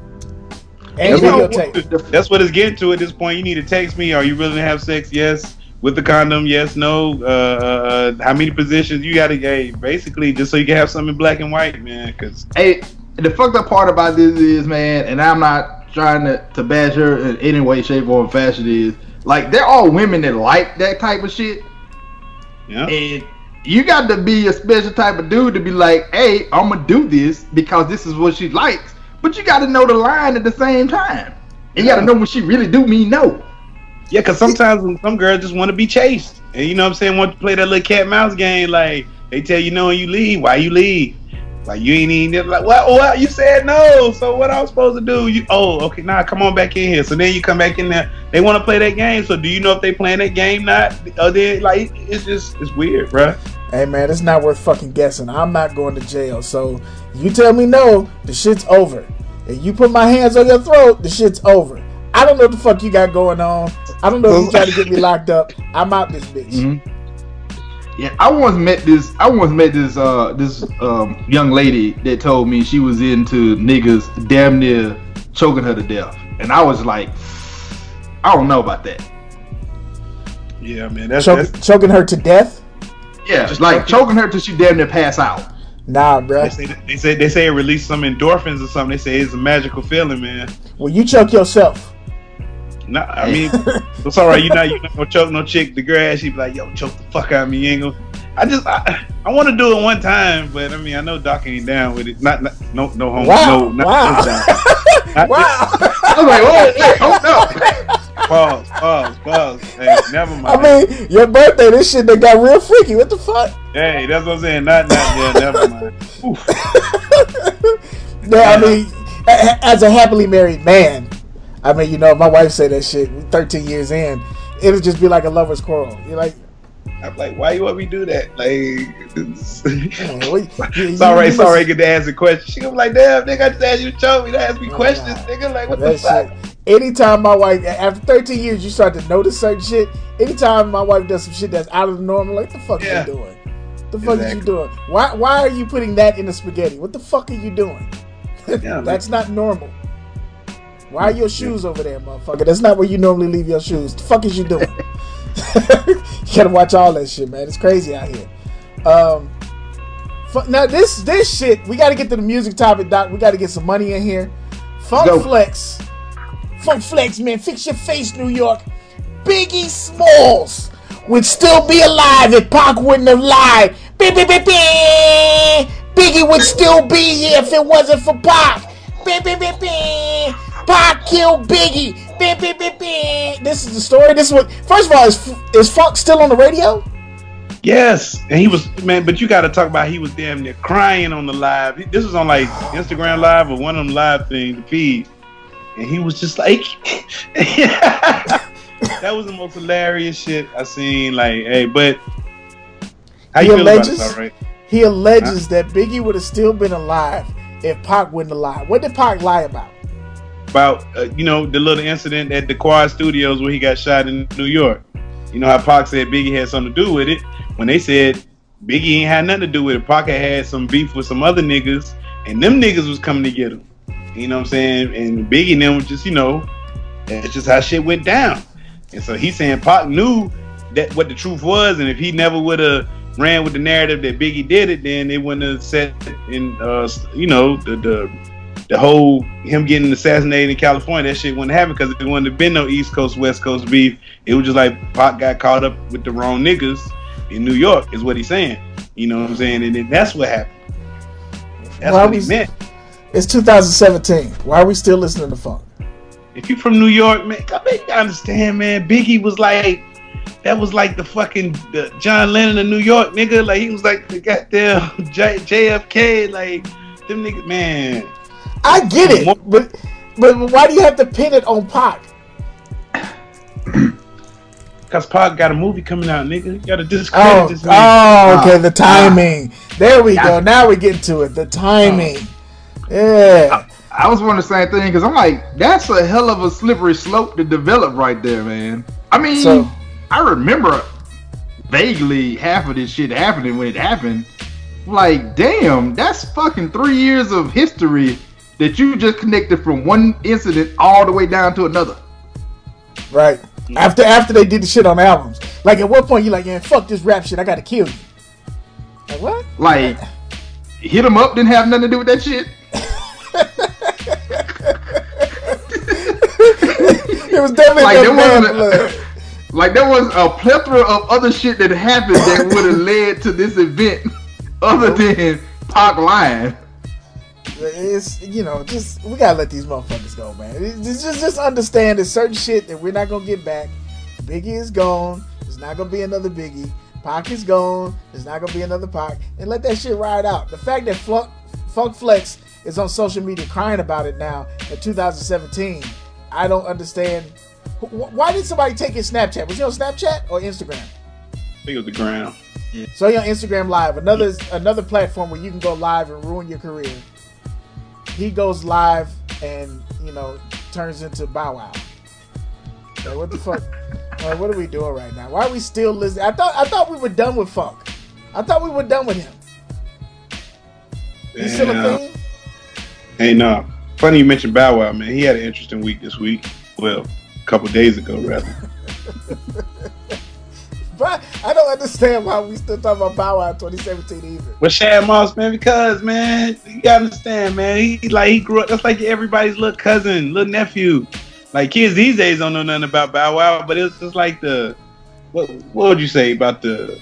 And That's you what, videotape. that's what it's getting to at this point. You need to text me. Are you willing to have sex? Yes. With the condom? Yes. No. Uh, uh, how many positions? You got to, hey, basically, just so you can have something in black and white, man. Because Hey, the fucked up part about this is, man, and I'm not trying to, to bash her in any way, shape, or fashion, is like there are women that like that type of shit, yeah, and you got to be a special type of dude to be like, hey, I'm gonna do this because this is what she likes, but you got to know the line at the same time. And you got to know when she really do mean no. yeah. Because sometimes when some girls just want to be chased, and you know what I'm saying, want to play that little cat mouse game. Like they tell you no and you leave. Why you leave? Like you ain't even like what? What you said no. So what I was supposed to do? You oh okay now nah, come on back in here. So then you come back in there. They want to play that game. So do you know if they playing that game not? Or then like it's just it's weird, bruh. Hey man, it's not worth fucking guessing. I'm not going to jail. So you tell me no, the shit's over. If you put my hands on your throat, the shit's over. I don't know what the fuck you got going on. I don't know if you trying to get me locked up. I'm out this bitch. Mm-hmm. Yeah, I once met this. I once met this. Uh, this um, young lady that told me she was into niggas damn near choking her to death, and I was like, I don't know about that. Yeah, man. That's, Choke, that's choking her to death? Yeah, Just like choking- choking her till she damn near pass out. Nah, they bruh. say they say they say it released some endorphins or something. They say it's a magical feeling, man. Well, you choke yourself. Nah, I mean, it's all right. You know, you not gonna choke no chick. The girl, she be like, "Yo, choke the fuck out of me." You ain't gonna. I just, I, I want to do it one time, but I mean, I know Doc ain't down with it. Not, not no, no homo. Wow. No, not, Wow. no Wow. I was like, "Oh, wait, hold up." Pause, pause, pause. Hey, never mind. I mean, your birthday, this shit that got real freaky. What the fuck? Hey, that's what I'm saying. Not, not, yeah, never mind. Oof. No, I mean, a- as a happily married man, I mean, you know, if my wife say that shit thirteen years in, it'll just be like a lover's quarrel. You're like, I'm like, why you want me to do that? Like, it's, oh, we- you- it's all you- right, you it's all must- right, get to ask a question. She gonna be like, damn, nigga, I just asked you to choke me, to ask me Oh, questions, nah. nigga. Like, what that the fuck? shit. Anytime my wife, after thirteen years, you start to notice certain shit. Anytime my wife does some shit that's out of the norm, I'm like, the fuck Yeah. are you doing? The fuck Exactly. is you doing? Why Why are you putting that in the spaghetti? What the fuck are you doing? Yeah, That's not normal. Why are your shoes over there, motherfucker? That's not where you normally leave your shoes. The fuck is you doing? You gotta watch all that shit, man. It's crazy out here. Um, fu- now this this shit, we gotta get to the music topic, Doc. We gotta get some money in here. Funk Go. Flex, Funk Flex, man, fix your face, New York. Biggie Smalls would still be alive if Pac wouldn't have lied. Beep, beep, beep, beep. Biggie would still be here if it wasn't for Pac. Beep, beep, beep, beep. Pac killed Biggie. Beep, beep, beep, beep. This is the story. This is what. First of all, is is Funk still on the radio? Yes, and he was, man, but you got to talk about he was damn near crying on the live. This was on like Instagram Live or one of them live things, the feed, and he was just like, that was the most hilarious shit I seen. Like, hey, but how He you feel about alleges- it, all right? He alleges that Biggie would have still been alive if Pac wouldn't have lied. What did Pac lie about? About uh, you know, the little incident at the Quad Studios where he got shot in New York. You know how Pac said Biggie had something to do with it. When they said Biggie ain't had nothing to do with it, Pac had had some beef with some other niggas, and them niggas was coming to get him. You know what I'm saying? And Biggie and them was just, you know, that's just how shit went down. And so he's saying Pac knew that what the truth was, and if he never would have ran with the narrative that Biggie did it, then it wouldn't have set in, uh, you know, the the the whole him getting assassinated in California. That shit wouldn't happen because it wouldn't have been no East Coast West Coast beef. It was just like Pac got caught up with the wrong niggas in New York, is what he's saying. You know what I'm saying? And then that's what happened. That's Why what he was- meant. It's two thousand seventeen. Why are we still listening to Funk? If you from New York, man, I mean, you understand, man. Biggie was like, that was like the fucking the John Lennon of New York, nigga. Like he was like the goddamn J- JFK, like them niggas, man. I get it, but but why do you have to pin it on Pac? Cause Pac got a movie coming out, nigga. You gotta discredit Oh, this man. oh, okay, Ah, the timing. There we go. Gotcha. Now we get to it. The timing. Yeah. I was wondering the same thing because I'm like, that's a hell of a slippery slope to develop right there, man. I mean, So- I remember vaguely half of this shit happening when it happened. Like, damn, that's fucking three years of history that you just connected from one incident all the way down to another. Right. After after they did the shit on albums. Like at what point you like, yeah, fuck this rap shit, I gotta kill you. Like what? Like, hit 'em up didn't have nothing to do with that shit. It was definitely Like, no there bad wasn't blood. a, like there was a plethora of other shit that happened that would have led to this event, other than Pac lying. It's, you know, just we gotta let these motherfuckers go, man. It's just just understand there's certain shit that we're not gonna get back. Biggie is gone. There's not gonna be another Biggie. Pac is gone. There's not gonna be another Pac. And let that shit ride out. The fact that Funk, Funk Flex is on social media crying about it now in two thousand seventeen, I don't understand. Wh- Why did somebody take his Snapchat? Was he on Snapchat or Instagram? I think it was the ground. So he on Instagram Live, another another platform where you can go live and ruin your career. He goes live and, you know, turns into Bow Wow. Like, what the fuck? Like, what are we doing right now? Why are we still listening? I thought I thought we were done with Funk. I thought we were done with him. He's still a Damn. thing? Hey, no. Funny you mentioned Bow Wow, man. He had an interesting week this week. Well, a couple days ago, rather. But I don't understand why we still talking about Bow Wow in twenty seventeen either. With Shad Moss, man, because, man, you gotta understand, man. He like he grew up. That's like everybody's little cousin, little nephew. Like kids these days don't know nothing about Bow Wow, but it's just like the what what would you say about the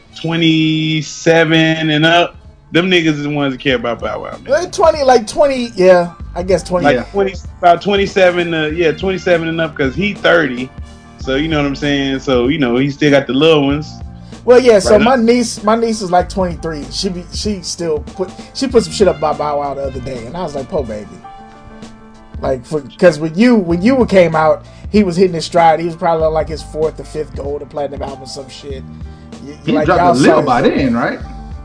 twenty-seven and up? Them niggas is the ones that care about Bow Wow, man. Like twenty, like twenty, yeah, I guess twenty. Like yeah. twenty, about twenty-seven, uh, yeah, twenty-seven and up, because he thirty. So you know what I'm saying. So you know he still got the little ones. Well, yeah. So Right my up. niece, my niece is like twenty-three. She be, she still put, she put some shit up about Bow Wow the other day, and I was like, "Po baby," like for because when you when you came out, he was hitting his stride. He was probably on like his fourth or fifth gold or platinum album, some shit. You, you He like, dropped y'all a little saw by his- then, right?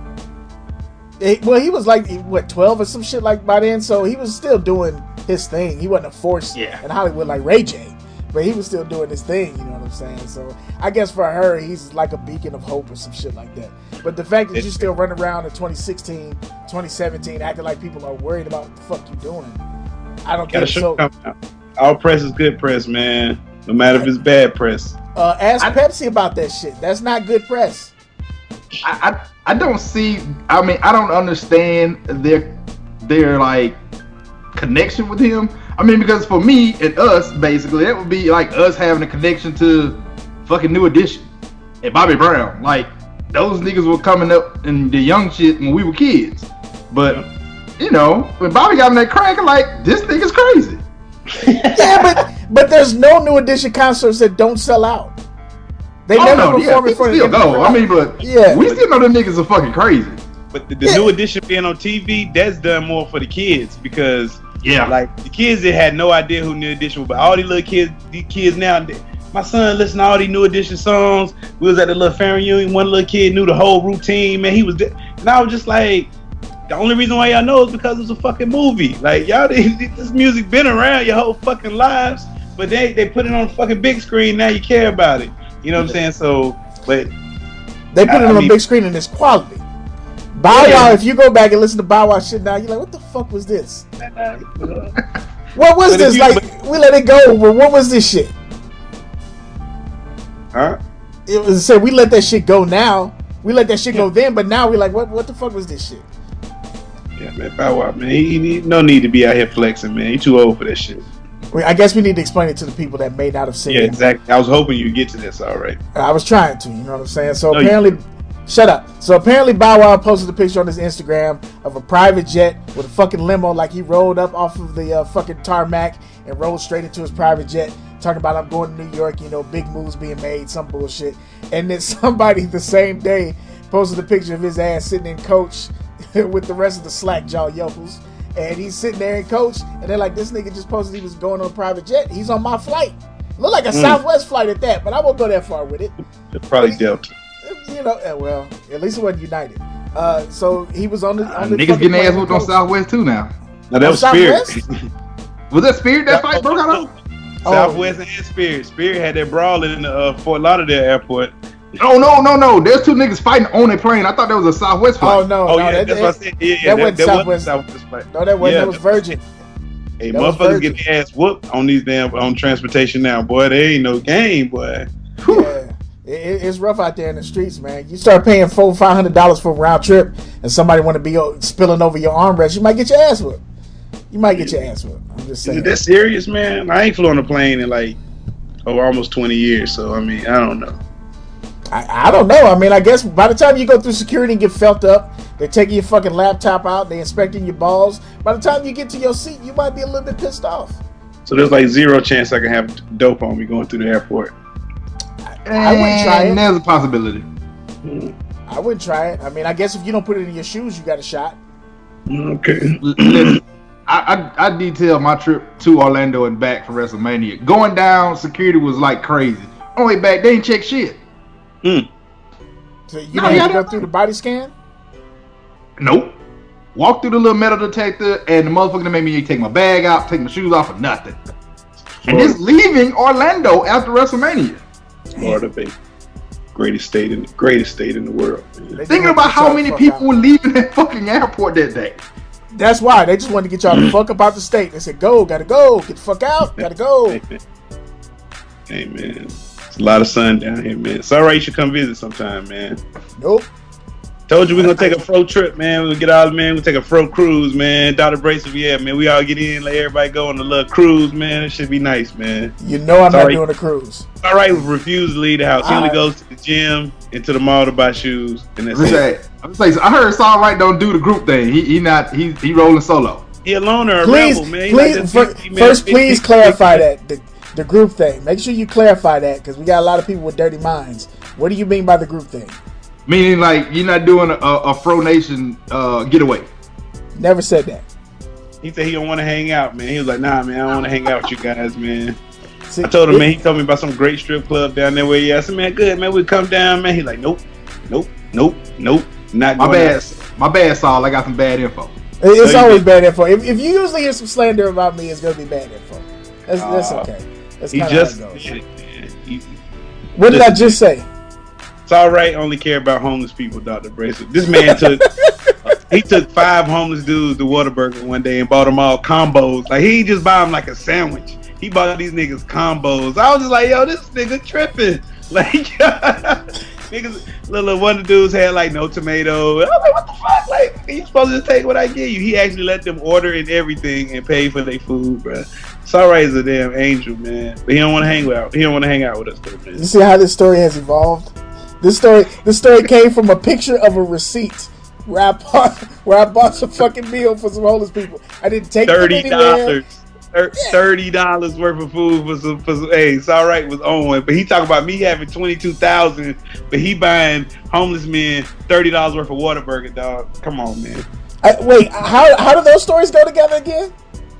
It- well, he was like what twelve or some shit like by then, so he was still doing his thing. He wasn't a force Yeah. in Hollywood like Ray J, but he was still doing his thing. You know what I'm saying? So I guess for her, he's like a beacon of hope or some shit like that. But the fact that you still run around in twenty sixteen, twenty seventeen, acting like people are worried about what the fuck you doing, I don't Gotta think show so. them. All press is good press, man. No matter if it's bad press. Uh, ask I- Pepsi about that shit. That's not good press. I, I I don't see. I mean, I don't understand their their like connection with him. I mean, because for me and us, basically, that would be like us having a connection to fucking New Edition and Bobby Brown. Like those niggas were coming up in the young shit when we were kids. But you know, when Bobby got in that crack, I'm like, this nigga's crazy. Yeah, but but there's no New Edition concerts that don't sell out. They Oh never no, yeah, perform in people front still of go. I mean, but Yeah. we still know the niggas are fucking crazy. But the, the Yeah. new edition being on T V, that's done more for the kids because Yeah, like the kids that had no idea who New Edition was, but all these little kids, these kids now, they- my son listened to all these New Edition songs. We was at the little fan reunion. One little kid knew the whole routine. Man, he was, de- and I was just like, the only reason why y'all know is because it was a fucking movie. Like y'all, this music been around your whole fucking lives, but they they put it on the fucking big screen. Now you care about it. You know what I'm saying? So, but They put I- it on I a mean- big screen and it's quality. Bow Yeah. Wow, if you go back and listen to Bow Wow shit now, you're like, what the fuck was this? What was But if this? you- Like, we let it go, but what was this shit? huh? It was said we let that shit go now. We let that shit go then, but now we're like, what what the fuck was this shit? Yeah, man, Bow Wow, man. He, he no need to be out here flexing, man. He too old for that shit. Well, I guess we need to explain it to the people that may not have seen Yeah, it. exactly. I was hoping you'd get to this. All right. I was trying to, you know what I'm saying? So No, you- apparently, shut up. So apparently, Bow Wow posted a picture on his Instagram of a private jet with a fucking limo, like he rolled up off of the uh, fucking tarmac and rolled straight into his private jet, talking about I'm going to New York, you know, big moves being made, some bullshit. And then somebody the same day posted a picture of his ass sitting in coach with the rest of the slack jaw yokels. And he's sitting there in coach, and they're like, this nigga just posted he was going on a private jet. He's on my flight. Look like a Mm. Southwest flight at that, but I won't go that far with it. It's probably Delta. You know, eh, well, at least it wasn't United. Uh, so he was on the, Uh, on the niggas fucking getting ass plane whooped on coast. Southwest too now. No, that On was Spirit. Southwest? Was that Spirit that fight broke out on? Oh. Southwest and Spirit. Spirit had that brawl in the uh, Fort Lauderdale airport. Oh no, no, no! There's two niggas fighting on a plane. I thought that was a Southwest fight. Oh no, Oh no, yeah, that, that's that, what I said. Yeah, yeah, that wasn't that Southwest. wasn't Southwest fight. no, that wasn't. Yeah, that was Virgin. Hey, that was motherfuckers Virgin. get their ass whooped on these damn on transportation now, boy. They ain't no game, boy. Whew. Yeah, it, it- it's rough out there in the streets, man. You start paying four, five hundred dollars for a round trip, and somebody want to be uh, spilling over your armrest, you might get your ass whipped. You might get your ass whipped. I'm just Is saying. it that serious, man? I ain't flew on a plane in like oh almost twenty years, so I mean I don't know. I, I don't know. I mean, I guess by the time you go through security and get felt up, they're taking your fucking laptop out, they're inspecting your balls. By the time you get to your seat, you might be a little bit pissed off. So there's like zero chance I can have dope on me going through the airport. I wouldn't try it. And there's a possibility. I wouldn't try it. I mean, I guess if you don't put it in your shoes, you got a shot. Okay. Listen, I, I I detailed my trip to Orlando and back for WrestleMania. Going down, security was like crazy. On the way back, they ain't check shit. Mm. So you No, don't yeah, have to I- go through the body scan? Nope. Walk through the little metal detector, and the motherfucker that made me take my bag out, take my shoes off, or nothing. And just leaving Orlando after WrestleMania. Florida, baby. Greatest state in greatest state in the world. man. They just Thinking wanted to about get how y'all many the fuck people out. were leaving that fucking airport that day. That's why. They just wanted to get y'all the fuck up out the state. They said, go, gotta go, get the fuck out, gotta go. Hey man. Hey man. It's a lot of sun down here, man. It's alright, you should come visit sometime, man. Nope. Told you we're gonna take a fro trip, man. We'll get all the man. We'll take a fro cruise, man. Doctor Bracer, yeah, man. We all get in, let everybody go on a little cruise, man. It should be nice, man. You know I'm It's not all right. doing a cruise. All right, refuse to leave the house. He All only right. goes to the gym and to the mall to buy shoes, and that's I'm it. saying, I'm saying, I heard Saul Wright don't do the group thing. He he not he he rolling solo. He a loner, a Please, rebel, man. He please, like fir- this fifty, man, first, fifty, please fifty. clarify that the, the group thing. Make sure you clarify that because we got a lot of people with dirty minds. What do you mean by the group thing? Meaning like you're not doing a, a Fro Nation uh, getaway. Never said that. He said he don't want to hang out, man. He was like, nah, man, I don't want to hang out with you guys, man. See, I told him, it- man, he told me about some great strip club down there where he asked him, man, good, man, we come down, man. He's like, nope, nope, nope, nope, not My going bad, out. my bad, Saul. I got some bad info. It's So you always did- bad info. If, if you usually hear some slander about me, it's gonna be bad info. That's that's Uh, okay. That's He kind of how just it goes. did it, man. He, What did I listen, just say? it's all right, only care about homeless people, Doctor Bracer. This man took, he took five homeless dudes to Whataburger one day and bought them all combos. Like, he just buy them like a sandwich. He bought these niggas combos. I was just like, yo, this nigga tripping. Like, niggas, little one of the dudes had like no tomato. I was like, what the fuck? Like, you supposed to just take what I give you? He actually let them order and everything and pay for their food, bro. Sorry, is a damn angel, man. But he don't want to hang out. He don't want to hang out with us, though, man. You see how this story has evolved? This story, this story came from a picture of a receipt where I bought, where I bought some fucking meal for some homeless people. I didn't take them Thirty anywhere. dollars. Thirty dollars worth of food for some. For some hey, it's all right was on one, but he talking about me having twenty two thousand, but he buying homeless men thirty dollars worth of Whataburger, dog. Come on, man. I, wait, how how do those stories go together again?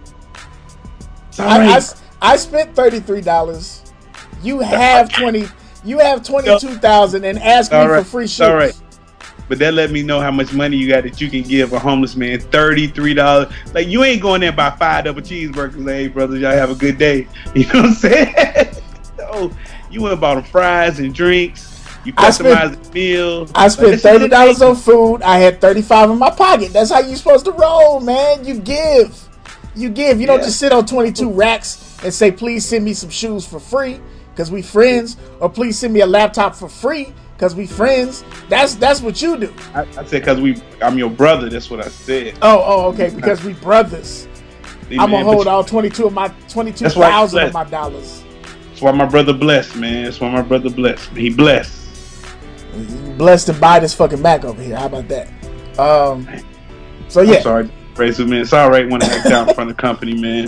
It's all I, I, right. I spent thirty three dollars. You have twenty. You have twenty two thousand and ask me All right. for free It's shoes. all right. But that let me know how much money you got that you can give a homeless man thirty-three dollars. Like, you ain't going there and buy five double cheeseburgers. Hey, brothers, y'all have a good day. You know what I'm saying? No, you went and bought them fries and drinks. You I spent- customized the meal. I spent Like, thirty that dollars shit on food. I had thirty five in my pocket. That's how you supposed to roll, man. You give, you give. You don't Yeah. just sit on twenty two racks and say, "Please send me some shoes for free because we friends," or "Please send me a laptop for free because we friends." That's that's what you do. I, I said because we, I'm your brother. That's what I said. Oh, oh, okay. Because we brothers. See, I'm gonna man, but hold you- all twenty two of my twenty two That's why thousand you of my dollars. That's why my brother blessed, man. That's why my brother blessed. He blessed. Blessed to buy this fucking Mac over here. How about that? Um. So yeah. I'm sorry, Razor, man. It's all right when I act out in front of company, man.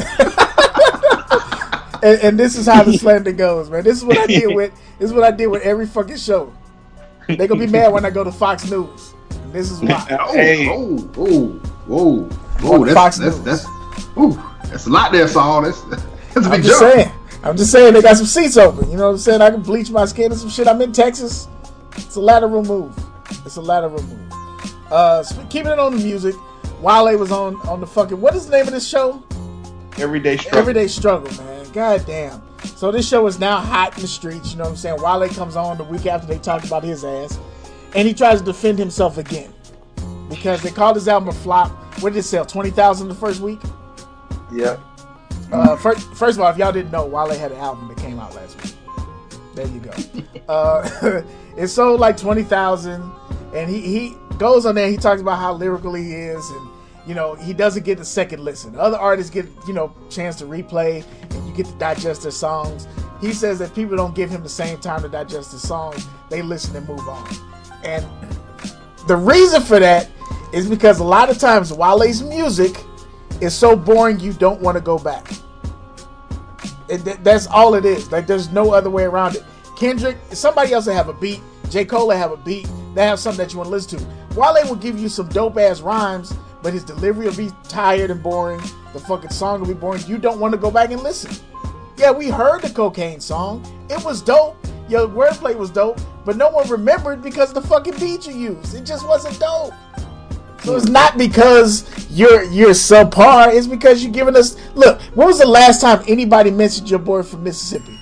And, and this is how the slander goes, man. This is what I deal with. This is what I deal with every fucking show. They gonna be mad when I go to Fox News. And this is why. Oh, Hey. oh, whoa, whoa, On whoa! That's Fox that's, News. that's ooh, that's a lot there, Saul. That's that's a I'm big just jump. saying. I'm just saying they got some seats open. You know what I'm saying? I can bleach my skin and some shit. I'm in Texas. It's a lateral move. It's a lateral move. Uh, sp- keeping it on the music. Wale was on on the fucking. What is the name of this show? Everyday struggle. Everyday Struggle, man. God damn. So this show is now hot in the streets. You know what I'm saying? Wale comes on the week after they talked about his ass, and he tries to defend himself again because they called his album a flop. What did it sell? twenty thousand the first week. Yeah. Uh, first, first of all, if y'all didn't know, Wale had an album that came out last week. There you go. Uh, it sold like twenty thousand, and he, he goes on there. He talks about how lyrical he is, and you know he doesn't get the second listen. Other artists get you know chance to replay, and you get to digest their songs. He says that people don't give him the same time to digest the songs. They listen and move on. And the reason for that is because a lot of times Wale's music is so boring you don't want to go back. It, th- that's all it is. Like there's no other way around it. Kendrick, somebody else will have a beat. J. Cole will have a beat. They have something that you want to listen to. Wale will give you some dope ass rhymes, but his delivery will be tired and boring. The fucking song will be boring. You don't want to go back and listen. Yeah, we heard the Cocaine song. It was dope. Your wordplay was dope, but no one remembered because of the fucking beat you used. It just wasn't dope. So it's not because you're you're subpar. It's because you're giving us. Look, when was the last time anybody mentioned your boy from Mississippi?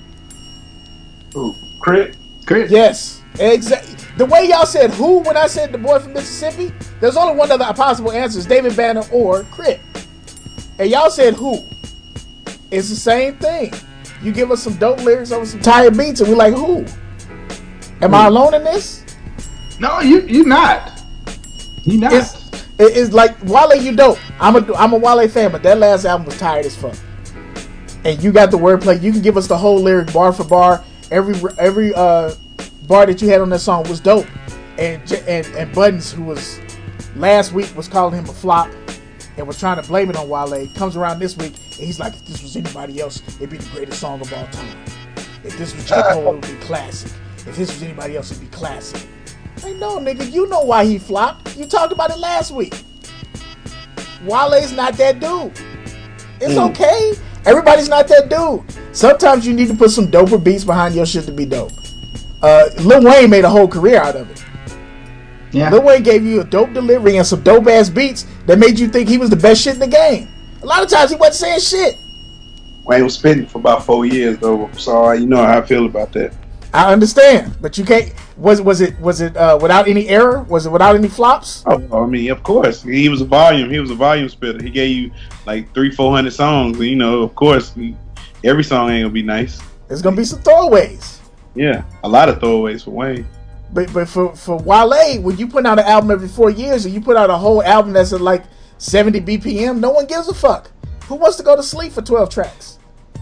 Ooh, Crit. Great. Yes, exactly. The way y'all said who when I said the boy from Mississippi, there's only one other possible answer: it's David Banner or Crit. And y'all said who? It's the same thing. You give us some dope lyrics over some tired beats, and we're like, who? Am I alone in this? No, you you not. You not. It's, it- it's like Wale, you dope. I'm a I'm a Wale fan, but that last album was tired as fuck. And you got the wordplay. You can give us the whole lyric bar for bar. Every every uh, bar that you had on that song was dope. And J- and and Buttons, who was last week was calling him a flop and was trying to blame it on Wale, comes around this week and he's like, if this was anybody else, it'd be the greatest song of all time. If this was J. Cole, it would be classic. If this was anybody else, it'd be classic. Like, no, nigga, you know why he flopped. You talked about it last week. Wale's not that dude. It's mm. okay. Everybody's not that dude. Sometimes you need to put some doper beats behind your shit to be dope. Uh, Lil Wayne made a whole career out of it. Yeah. Lil Wayne gave you a dope delivery and some dope ass beats that made you think he was the best shit in the game. A lot of times he wasn't saying shit. Wayne was spitting for about four years though, so you know how I feel about that. I understand, but you can't. Was was it was it uh, without any error? Was it without any flops? Oh, I mean, of course, he was a volume. He was a volume spitter. He gave you like three, four hundred songs. And, you know, of course, he, every song ain't gonna be nice. There's gonna be some throwaways. Yeah, a lot of throwaways for Wayne. But but for for Wale, when you put out an album every four years and you put out a whole album that's at like seventy B P M, no one gives a fuck. Who wants to go to sleep for twelve tracks?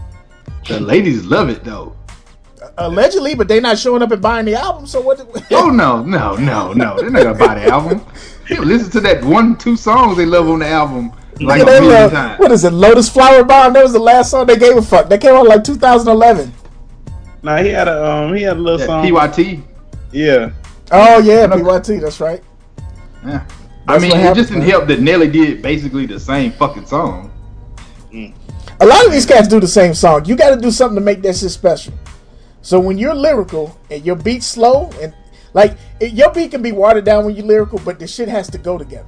The ladies love it though. Allegedly, but they're not showing up and buying the album. So what? Oh no, no, no, no! They're not gonna buy the album. They listen to that one, two songs they love on the album like yeah, a million love, times. What is it? Lotus Flower Bomb. That was the last song they gave a fuck. That came out like two thousand eleven. Nah, he had a um, he had a little yeah, song. P Y T. Yeah. Oh yeah, P Y T. That's right. Yeah. I mean, it just didn't help that Nelly did basically the same fucking song. Mm. A lot of these cats do the same song. You got to do something to make that shit special. So when you're lyrical and your beat's slow, and like it, your beat can be watered down when you're lyrical, but the shit has to go together.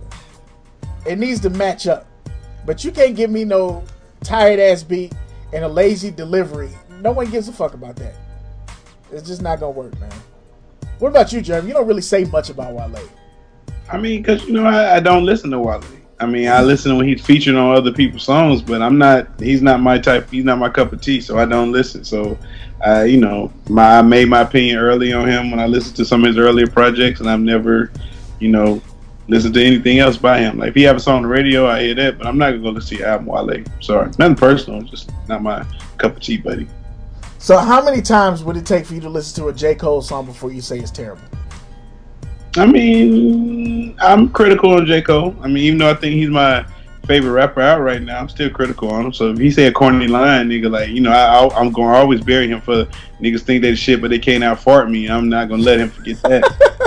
It needs to match up. But you can't give me no tired ass beat and a lazy delivery. No one gives a fuck about that. It's just not gonna work, man. What about you, Jeremy? You don't really say much about Wale. I mean, cause you know I, I don't listen to Wale. I mean, I listen when he's featured on other people's songs, but I'm not. He's not my type. He's not my cup of tea, so I don't listen. So, uh, you know, my I made my opinion early on him when I listened to some of his earlier projects, and I've never, you know, listened to anything else by him. Like if he have a song on the radio, I hear that, but I'm not gonna go listen to your album, Wale. Sorry, nothing personal, just not my cup of tea, buddy. So, how many times would it take for you to listen to a J. Cole song before you say it's terrible? I mean, I'm critical on J. Cole. I mean, even though I think he's my favorite rapper out right now, I'm still critical on him. So if he say a corny line, nigga, like, you know, I, I, I'm going to always bury him for niggas think they shit, but they can't out fart me. I'm not going to let him forget that.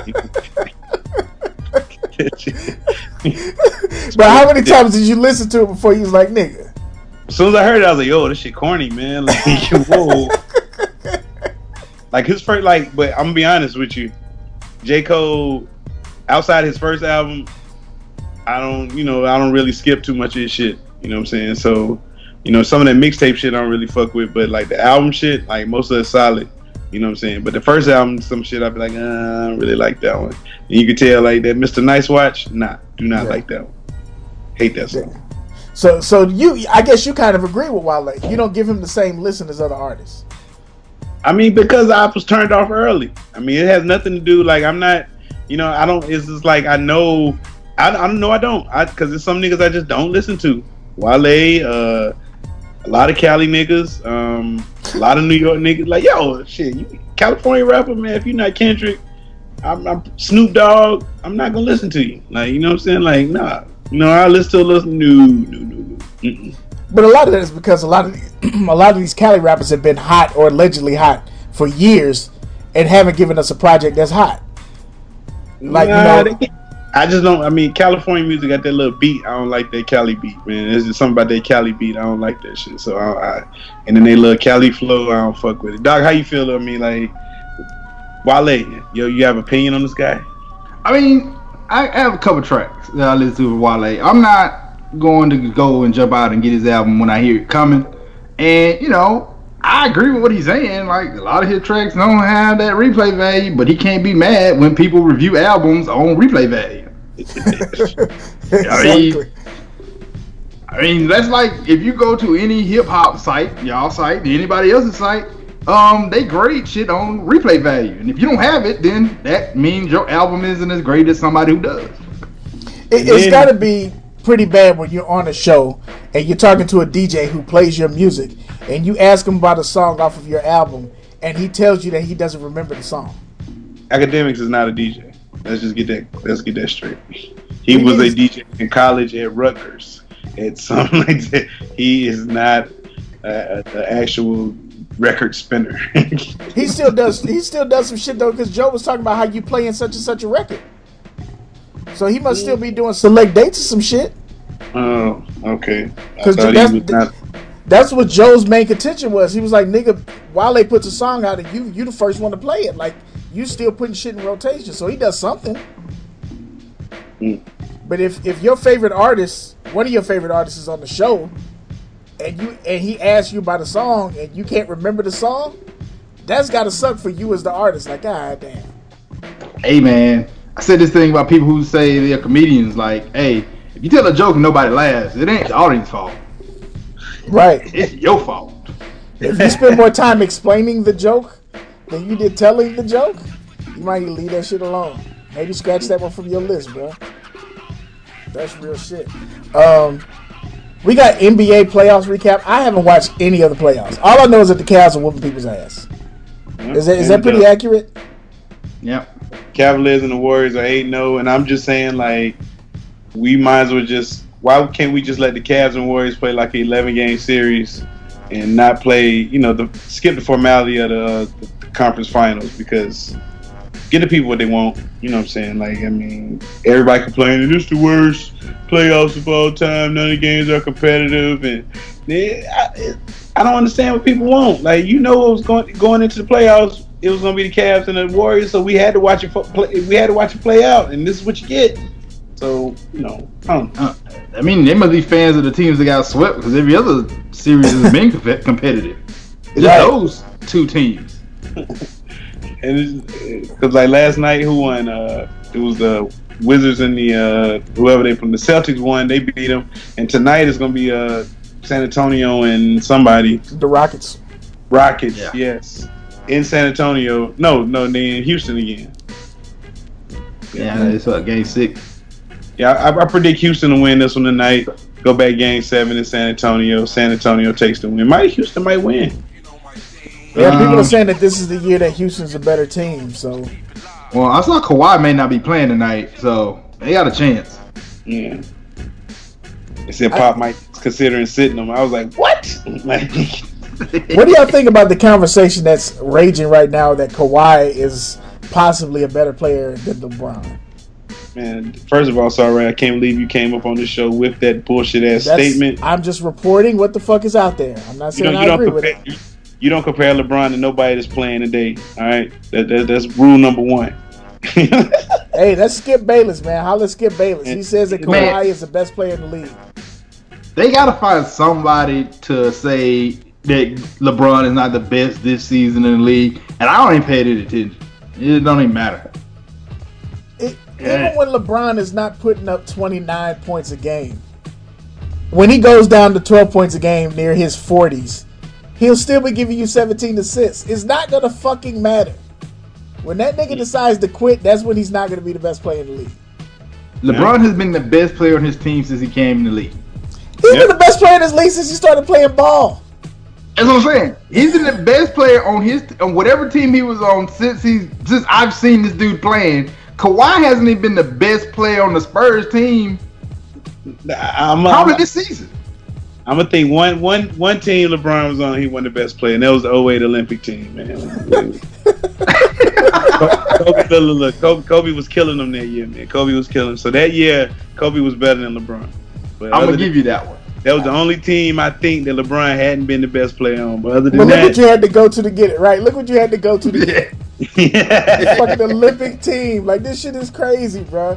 But how many times did you listen to it before you was like, nigga? As soon as I heard it, I was like, yo, this shit corny, man. Like, whoa. Like, his first, like, but I'm going to be honest with you. J. Cole, outside his first album, I don't, you know, I don't really skip too much of his shit. You know what I'm saying? So, you know, some of that mixtape shit I don't really fuck with, but like the album shit, like most of it's solid. You know what I'm saying? But the first album, some shit I'd be like, uh, I don't really like that one. And you can tell like that Mister Nice Watch, nah, do not yeah. like that one. Hate that song. Yeah. So, so you, I guess you kind of agree with Wale. You don't give him the same listen as other artists. I mean, because I was turned off early. I mean, it has nothing to do, like, I'm not, you know, I don't, it's just like, I know, I, I don't know, I don't, I, because there's some niggas I just don't listen to. Wale, uh, a lot of Cali niggas, um, a lot of New York niggas, like, yo, shit, you California rapper, man, if you're not Kendrick, I'm, I'm Snoop Dogg, I'm not gonna listen to you. Like, you know what I'm saying? Like, nah. You know, I listen to a little, no, no, no, no. Mm-mm. But a lot of that is because a lot of a lot of these Cali rappers have been hot or allegedly hot for years and haven't given us a project that's hot. Like nah, you know, they, I just don't. I mean, California music got that little beat. I don't like that Cali beat, man. There's just something about that Cali beat. I don't like that shit. So I, I and then they little Cali flow. I don't fuck with it. Dog, how you feel? I mean, like Wale, yo, you have opinion on this guy? I mean, I have a couple tracks that I listen to with Wale. I'm not going to go and jump out and get his album when I hear it coming. And, you know, I agree with what he's saying. Like, a lot of his tracks don't have that replay value, but he can't be mad when people review albums on replay value. Exactly. I mean, I mean, that's like if you go to any hip hop site, y'all site, anybody else's site, um, they grade shit on replay value, and if you don't have it, then that means your album isn't as great as somebody who does. It, it's got to be pretty bad when you're on a show and you're talking to a D J who plays your music, and you ask him about a song off of your album, and he tells you that he doesn't remember the song. Academics is not a D J. Let's just get that. Let's get that straight. He was a D J in college at Rutgers. It's something like that. He is not an actual record spinner. he still does. He still does some shit though, because Joe was talking about how you play in such and such a record. So he must still be doing select dates or some shit. Oh, okay. Because that's, not... that's what Joe's main contention was. He was like, "Nigga, Wale puts a song out and you you the first one to play it. Like you still putting shit in rotation." So he does something. Mm. But if if your favorite artist, one of your favorite artists is on the show, and you and he asks you about a song and you can't remember the song, that's gotta suck for you as the artist. Like, god damn. Hey man, I said this thing about people who say they're comedians. Like, hey, if you tell a joke and nobody laughs, it ain't the audience's fault. Right. It's your fault. If you spend more time explaining the joke than you did telling the joke, you might need to leave that shit alone. Maybe scratch that one from your list, bro. That's real shit. Um, we got N B A playoffs recap. I haven't watched any of the playoffs. All I know is that the Cavs are whooping people's ass. Yep. Is that is that pretty accurate? Yep. Cavaliers and the Warriors are eight and oh, and I'm just saying, like, we might as well just, why can't we just let the Cavs and Warriors play like an eleven game series and not play, you know, the skip the formality of the, uh, the conference finals, because get the people what they want. You know what I'm saying? Like, I mean, everybody complaining, this is the worst playoffs of all time, none of the games are competitive, and they, I, I don't understand what people want. Like, you know what was going going into the playoffs, it was going to be the Cavs and the Warriors, so we had to watch it play, we had to watch it play out, and this is what you get. So, you know, I don't know. Uh, I mean, they must be fans of the teams that got swept, because every other series has been competitive. Just right. Those two teams. And because like last night, who won? Uh, it was the Wizards and the uh, whoever they from the Celtics won. They beat them, and tonight is going to be uh, San Antonio and somebody. The Rockets. Rockets, yeah. Yes, in San Antonio. No, no, they in Houston again. Yeah, yeah it's uh, game six. Yeah, I, I predict Houston to win this one tonight. Go back game seven in San Antonio. San Antonio takes the win. Might Houston might win. Yeah, um, people are saying that this is the year that Houston's a better team. So, well, I saw Kawhi may not be playing tonight, so they got a chance. Yeah. They said Pop I, might considering sitting them. I was like, what? Like, what do y'all think about the conversation that's raging right now that Kawhi is possibly a better player than LeBron? Man, first of all, sorry, I can't believe you came up on the show with that bullshit ass statement. I'm just reporting what the fuck is out there. I'm not saying you know, you I agree compare, with it. You don't compare LeBron to nobody that's playing today. All right, that, that that's rule number one. Hey, that's Skip Bayless, man. Holla Skip Bayless. He says that Kawhi man, is the best player in the league. They gotta find somebody to say that LeBron is not the best this season in the league, and I don't even pay any attention. It don't even matter. It, yeah. Even when LeBron is not putting up twenty-nine points a game, when he goes down to twelve points a game near his forties, he'll still be giving you seventeen assists. It's not gonna fucking matter. When that nigga decides to quit, that's when he's not gonna be the best player in the league. LeBron has been the best player on his team since he came in the league. He's yep. been the best player in his league since he started playing ball. That's what I'm saying. He's been the best player on his on whatever team he was on since he since I've seen this dude playing. Kawhi hasn't even been the best player on the Spurs team I'm, probably I'm, this season. I'm gonna think one one one team LeBron was on, he won the best player, and that was the oh eight Olympic team, man. Kobe, look, Kobe, Kobe was killing them that year, man. Kobe was killing them. So that year, Kobe was better than LeBron. But I'm gonna give you that one. That was the only team I think that LeBron hadn't been the best player on. But other than but look that, what you had to go to to get it right. Look what you had to go to to get it. Yeah. Fucking Olympic team. Like, this shit is crazy, bro.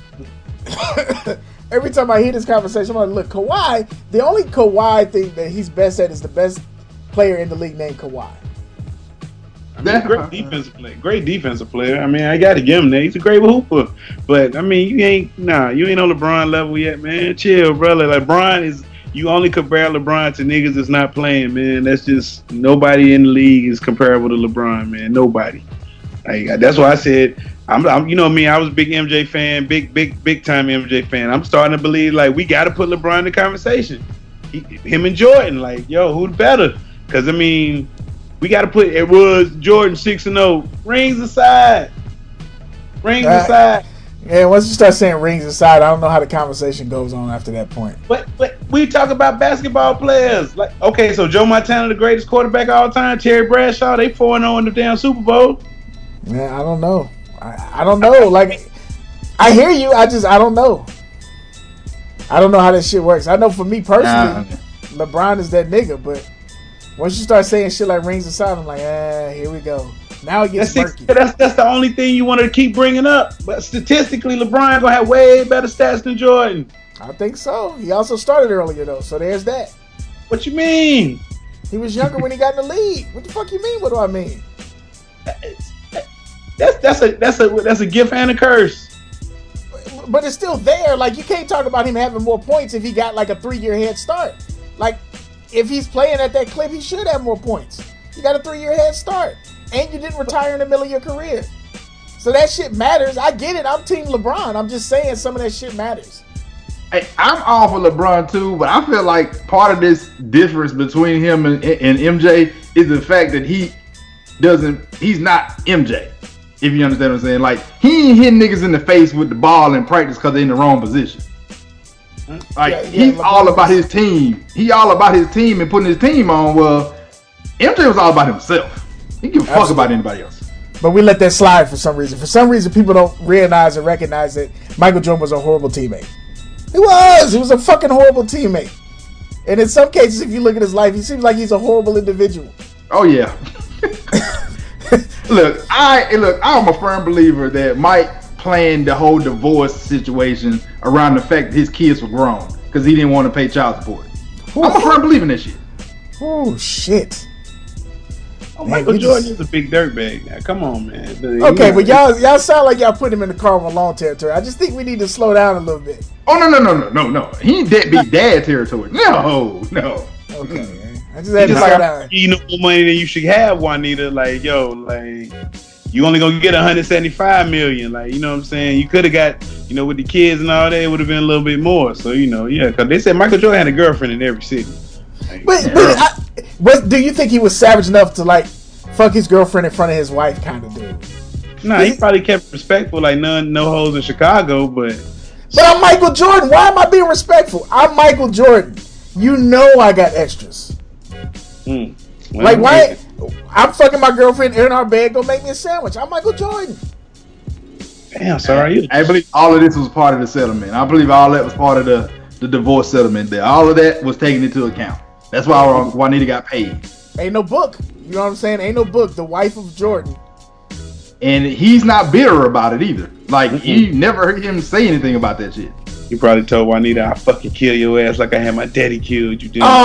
Every time I hear this conversation, I'm like, look, Kawhi, the only Kawhi thing that he's best at is the best player in the league named Kawhi. I mean, great defensive player. Great defensive player. I mean, I got to give him that. He's a great hooper. But, I mean, you ain't, nah, you ain't on LeBron level yet, man. Chill, brother. Like, LeBron is, you only compare LeBron to niggas that's not playing, man. That's just nobody in the league is comparable to LeBron, man. Nobody. Like, that's why I said I'm, I'm. You know me. I was a big M J fan, big, big, big time M J fan. I'm starting to believe like we got to put LeBron in the conversation. He, him and Jordan, like, yo, who's better? Because I mean, we got to put it was Jordan six and zero. Rings aside, rings uh, aside. Yeah, once you start saying rings aside, I don't know how the conversation goes on after that point. But but we talk about basketball players. Like, okay, so Joe Montana, the greatest quarterback of all time, Terry Bradshaw, they four and zero in the damn Super Bowl. Man, I don't know. I, I don't know. Like, I hear you. I just I don't know. I don't know how that shit works. I know for me personally, nah. LeBron is that nigga. But once you start saying shit like rings aside, I'm like, ah, here we go. Now it gets that's murky. That's that's the only thing you want to keep bringing up. But statistically, LeBron gonna have way better stats than Jordan. I think so. He also started earlier though, so there's that. What you mean? He was younger when he got in the league. What the fuck you mean? What do I mean? That's that's a that's a that's a gift and a curse. But it's still there. Like, you can't talk about him having more points if he got like a three year head start. Like, if he's playing at that clip, he should have more points. You got a three year head start. And you didn't retire in the middle of your career. So that shit matters. I get it. I'm Team LeBron. I'm just saying some of that shit matters. Hey, I'm all for LeBron too, but I feel like part of this difference between him and, and M J is the fact that he doesn't, he's not M J. If you understand what I'm saying. Like, he ain't hitting niggas in the face with the ball in practice because they're in the wrong position. Like, yeah, yeah, he's LeBron all about his team. He all about his team and putting his team on. Well, M J was all about himself. He give a fuck about anybody else. But we let that slide for some reason. For some reason, people don't realize and recognize that Michael Jordan was a horrible teammate. He was. He was a fucking horrible teammate. And in some cases, if you look at his life, he seems like he's a horrible individual. Oh, yeah. Look, I look. I'm a firm believer that Mike planned the whole divorce situation around the fact that his kids were grown because he didn't want to pay child support. Ooh. I'm a firm believer in that shit. Oh, shit. Oh, man, Michael Jordan just... is a big dirtbag now. Come on, man. Okay, but y'all y'all sound like y'all put him in the Karl Malone territory. I just think we need to slow down a little bit. Oh, no, no, no, no, no, no. He ain't deadbeat dad territory. No, no. Okay, man. I just had to slow like, down. You know more money than you should have, Juanita. Like, yo, like, you only gonna get one hundred seventy-five million. Like, you know what I'm saying? You could have got, you know, with the kids and all that, it would have been a little bit more. So, you know, yeah, because they said Michael Jordan had a girlfriend in every city. Like, but, but, I, but do you think he was savage enough to, like, fuck his girlfriend in front of his wife kind of dude? Nah, he probably kept respectful, like none, no hoes in Chicago, but... But I'm Michael Jordan. Why am I being respectful? I'm Michael Jordan. You know I got extras. Mm. Well, like, why? I'm fucking my girlfriend in our bed, go make me a sandwich. I'm Michael Jordan. Damn, sorry. I believe all of this was part of the settlement. I believe all that was part of the, the divorce settlement there. All of that was taken into account. That's why Juanita got paid. Ain't no book. You know what I'm saying? Ain't no book. The wife of Jordan. And he's not bitter about it either. Like, mm-hmm. You never heard him say anything about that shit. He probably told Juanita, I'll fucking kill your ass like I had my daddy killed you. Didn't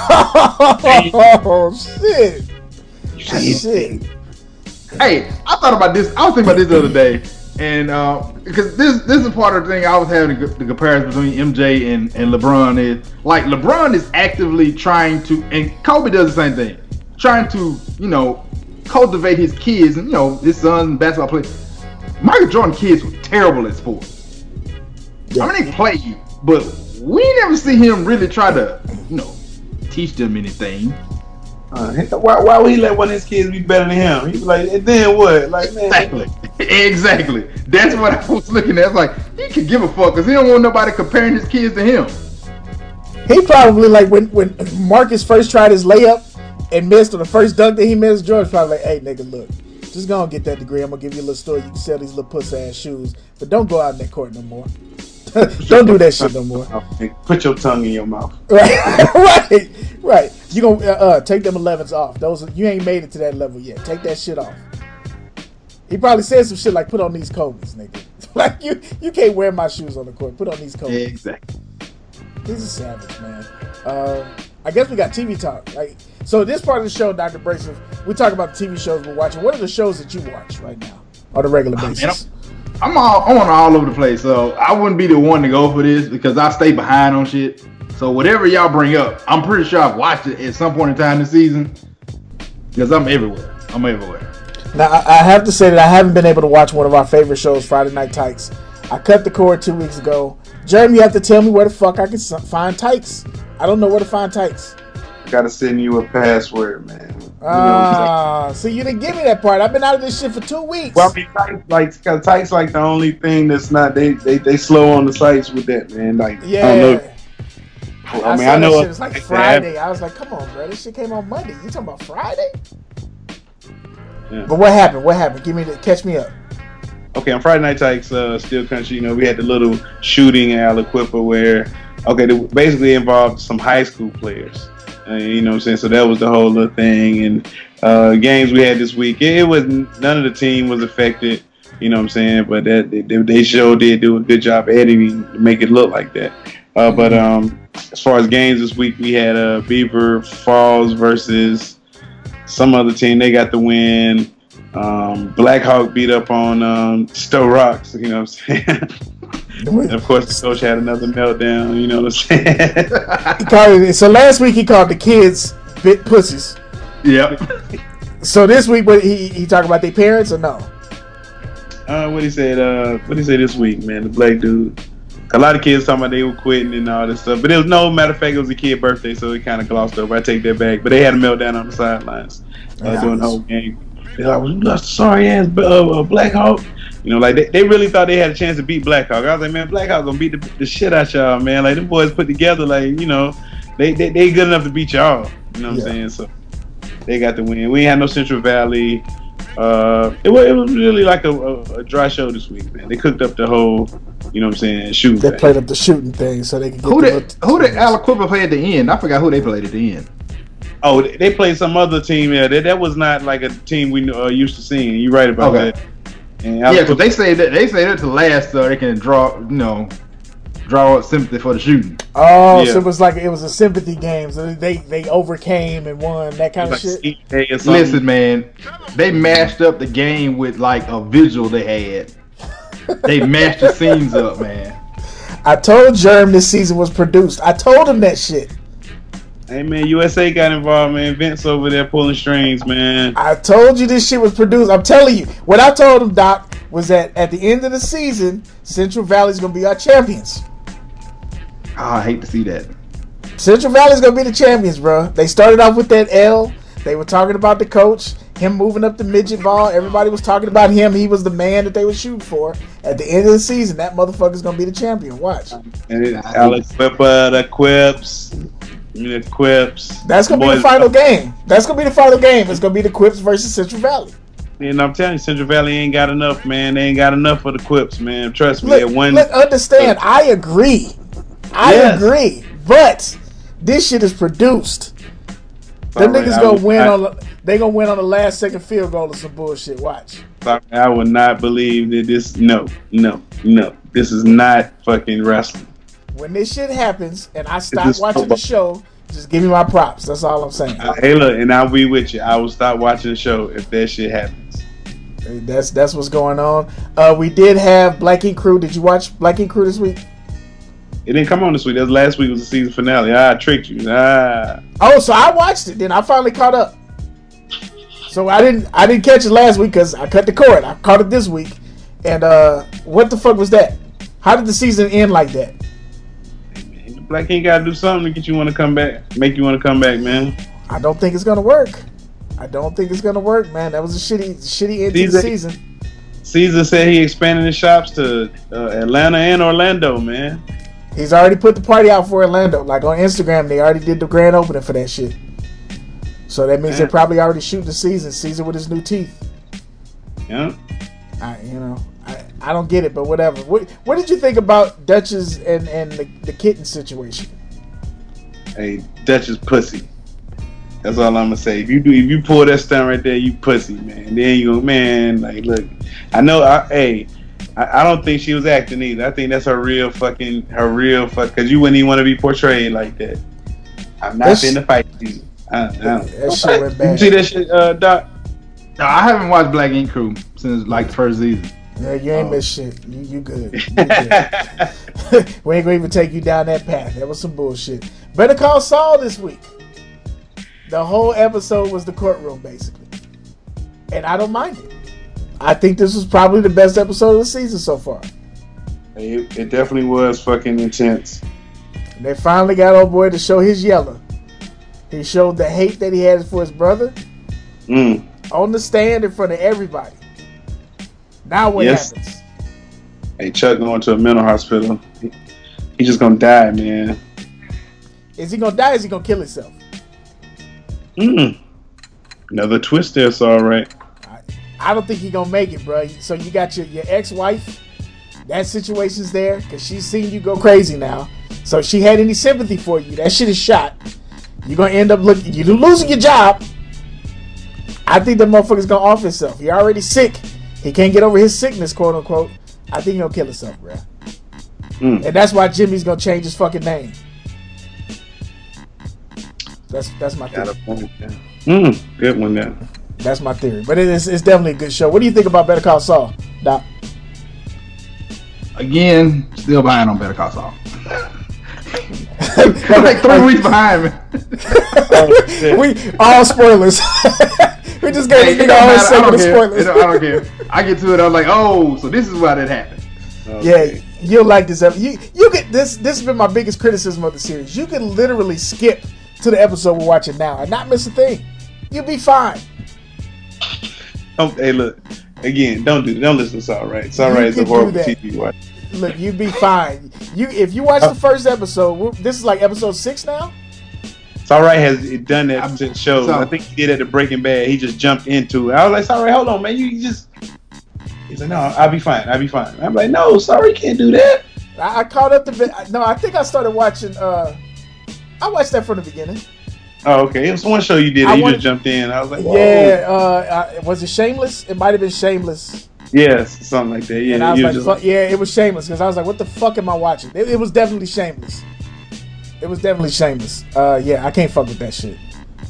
oh, oh shit. You shit. Hey, I thought about this. I was thinking about this the other day. And uh, because this this is part of the thing I was having the, the comparison between M J and, and LeBron is, like, LeBron is actively trying to, and Kobe does the same thing, trying to, you know, cultivate his kids and, you know, his son basketball play. Michael Jordan kids were terrible at sports. Yeah. I mean, they play, but we never see him really try to, you know, teach them anything. Uh, why, why would he let one of his kids be better than him? He'd be like, and then what? Like, man, exactly, exactly. That's what I was looking at. It's like, he could give a fuck because he don't want nobody comparing his kids to him. He probably, like, when when Marcus first tried his layup and missed, or the first dunk that he missed, George probably like, hey, nigga, look, just go and get that degree. I'm gonna give you a little store. You can sell these little pussy ass shoes, but don't go out in that court no more. Don't do that shit no more. Put your tongue in your mouth. Right, right, right. You gonna uh, uh, take them elevens off. Those you ain't made it to that level yet. Take that shit off. He probably said some shit like, "Put on these Kobe's, nigga." Like, you, you can't wear my shoes on the court. Put on these Kobe's. Yeah, exactly. He's a savage, man. Um, I guess we got T V talk. Like, so this part of the show, Doctor Brayson, we talk about the T V shows we're watching. What are the shows that you watch right now on a regular basis? Oh, man, I'm, I'm all I'm on all over the place, so I wouldn't be the one to go for this because I stay behind on shit. So whatever y'all bring up, I'm pretty sure I've watched it at some point in time this season because I'm everywhere. I'm everywhere. Now I have to say that I haven't been able to watch one of our favorite shows, Friday Night Tykes. I cut the cord two weeks ago. Jeremy, you have to tell me where the fuck I can find Tykes. I don't know where to find Tykes. I gotta send you a password, man. Ah, uh, so you didn't give me that part. I've been out of this shit for two weeks. Well, I mean, Tykes, like, cause Tykes like the only thing that's not they they they slow on the sites with that, man. Like, yeah. I don't know. Well, I, I mean, saw I know that shit was like Friday. I was like, come on, bro, this shit came on Monday. You talking about Friday? Yeah. But what happened? What happened? Give me the catch me up. Okay, on Friday Night Tykes, uh, Steel Country, you know, we had the little shooting at Aliquippa where, okay, it basically involved some high school players. Uh, you know what I'm saying? So that was the whole little thing. And uh, games we had this week, it, it was none of the team was affected. You know what I'm saying? But that they, they sure did do a good job editing to make it look like that. Uh, but um, as far as games this week, we had uh, Beaver Falls versus some other team. They got the win. Um, Black Hawk beat up on um, Stowe Rocks. You know what I'm saying? And of course, the coach had another meltdown. You know what I'm saying? He called it, so last week he called the kids bit pussies. Yep. So this week, what he he talk about their parents or no? Uh, what he said? Uh, what he say this week, man? The black dude. A lot of kids talking about they were quitting and all this stuff, but it was no matter of fact, it was a kid's birthday, so it kind of glossed over. I take that back, but they had a meltdown on the sidelines uh, Yeah, during the whole game. They're like, well, you lost a sorry ass uh, uh, Black Hawk. You know, like they, they really thought they had a chance to beat Black Hawk. I was like, man, Black Hawk gonna beat the, the shit out y'all, man. Like them boys put together, like you know, they they, they good enough to beat y'all. You know what Yeah. I'm saying? So they got the win. We ain't had no Central Valley. Uh, it was it was really like a, a, a dry show this week, man. They cooked up the whole, you know what I'm saying, shooting. They thing. played up the shooting thing so they could get Who the did who did Aliquippa play at the end? I forgot who they played at the end. Oh, they played some other team. Yeah, that, that was not like a team we uh, used to seeing. You're right about Okay. that. And Yeah, because they say that they say that to last so they can draw, you know, draw up sympathy for the shooting. Oh, Yeah. so it was like it was a sympathy game. So they they overcame and won that kind like of shit. Ski Day or something. Listen, man, they mashed up the game with like a visual they had. They mashed the scenes up, man. I told Germ this season was produced. I told him that shit. Hey man, U S A got involved, man. Vince over there pulling strings, man. I told you this shit was produced. I'm telling you. What I told him, Doc, was that at the end of the season, Central Valley's gonna be our champions. Oh, I hate to see that. Central Valley's gonna be the champions, bro. They started off with that L. They were talking about the coach, him moving up the midget ball. Everybody was talking about him. He was the man that they were shooting for. At the end of the season, that motherfucker's gonna be the champion. Watch. And it, Alex Whipper, the Quips, the Quips. That's gonna be Boys- the final game. That's gonna be the final game. It's gonna be the Quips versus Central Valley. And I'm telling you, Central Valley ain't got enough, man. They ain't got enough for the Quips, man. Trust me. Look, That one. look, understand. I agree. I Yes. agree. But this shit is produced. Them Sorry, niggas I gonna would- win I- on. The, they gonna win on the last second field goal or some bullshit. Watch. Sorry, I would not believe that this. No, no, no. This is not fucking wrestling. When this shit happens and I stop It's just watching football. the show, just give me my props. That's all I'm saying. Uh, hey, look, and I'll be with you. I will stop watching the show if that shit happens. That's that's what's going on. Uh, we did have Black Ink Crew. Did you watch Black Ink Crew this week? It didn't come on this week. That was last week was the season finale. Ah, I tricked you. Ah. Oh, so I watched it. Then I finally caught up. So I didn't I didn't catch it last week because I cut the cord. I caught it this week. And uh, what the fuck was that? How did the season end like that? Man, the Black King gotta do something to get you want to come back, make you want to come back, man. I don't think it's gonna work. I don't think it's gonna work, man. That was a shitty shitty end to the Season- season. Caesar said he expanded his shops to uh, Atlanta and Orlando, man. He's already put the party out for Orlando. Like on Instagram, they already did the grand opening for that shit. So that means Yeah. they're probably already shooting the season. Caesar with his new teeth. Yeah. I, you know, I, I don't get it, but whatever. What What did you think about Dutch's and and the, the kitten situation? Hey, Dutch is pussy. That's all I'm gonna say. If you do, if you pull that stunt right there, you pussy, man. Then you go, man. Like, look, I know. I, hey, I, I don't think she was acting either. I think that's her real fucking, her real fuck. Because you wouldn't even want to be portrayed like that. I'm not That's- in the fight season. I, I don't. That shit went You bad. see that shit, uh, Doc? No, I haven't watched Black Ink Crew since like the first season. Yeah, you ain't Oh. missed shit. You, you good. You good. We ain't gonna even take you down that path. That was some bullshit. Better Call Saul this week. The whole episode was the courtroom, basically. And I don't mind it. I think this was probably the best episode of the season so far. It, it definitely was fucking intense. And they finally got old boy to show his yellow. He showed the hate that he had for his brother Mm. on the stand in front of everybody. Now what Yes. happens? Hey, Chuck going to a mental hospital. He, he just gonna die, man. Is he gonna die or is he gonna kill himself? Mm. Another twist there, it's all right. I don't think he gonna make it, bro. So you got your, your ex-wife. That situation's there because she's seen you go crazy now. So if she had any sympathy for you, that shit is shot. You're gonna end up looking. You're losing your job. I think the motherfucker's gonna off himself. He already sick. He can't get over his sickness, quote unquote. I think he'll kill himself, bro. Mm. And that's why Jimmy's gonna change his fucking name. That's that's my Got theory. a point there. Mm. Good one there. That's my theory. But it is it's definitely a good show. What do you think about Better Call Saul, Doc? Again, still behind on Better Call Saul. I'm like three weeks behind me. Oh, shit. We all spoilers. We just gave Hey, this it nigga don't all matter. I segment don't of care. spoilers. It don't- I don't care. I get to it. I'm like, oh, so this is why that happened. Okay. Yeah, you'll like this episode. You you get this. This has been my biggest criticism of the series. You can literally skip to the episode we're watching now and not miss a thing. You'll be fine. Oh, hey, look. Again, don't do Don't listen to Saul Right. Saul You Right is can a do horrible that. T V watch. Look, you'd be fine. You if you watch the first episode, we're, this is like episode six now. Saul Right has done that I'm- since shows. so- I think he did at the Breaking Bad. He just jumped into it. I was like, Saul Right, hold on, man. You you just. He's like, no, I'll be fine. I'll be fine. I'm like, no, sorry, can't do that. I, I caught up the bit. No, I think I started watching. Uh, I watched that from the beginning. Oh, okay. It was one show you did. I And you wanted- just jumped in. I was like, whoa. Yeah, uh, uh, was it Shameless? It might have been Shameless. Yes, something like that. Yeah, and I was you like, just fuck, yeah, it was Shameless because I was like, what the fuck am I watching? It, it was definitely Shameless. It was definitely Shameless. Uh, yeah, I can't fuck with that shit.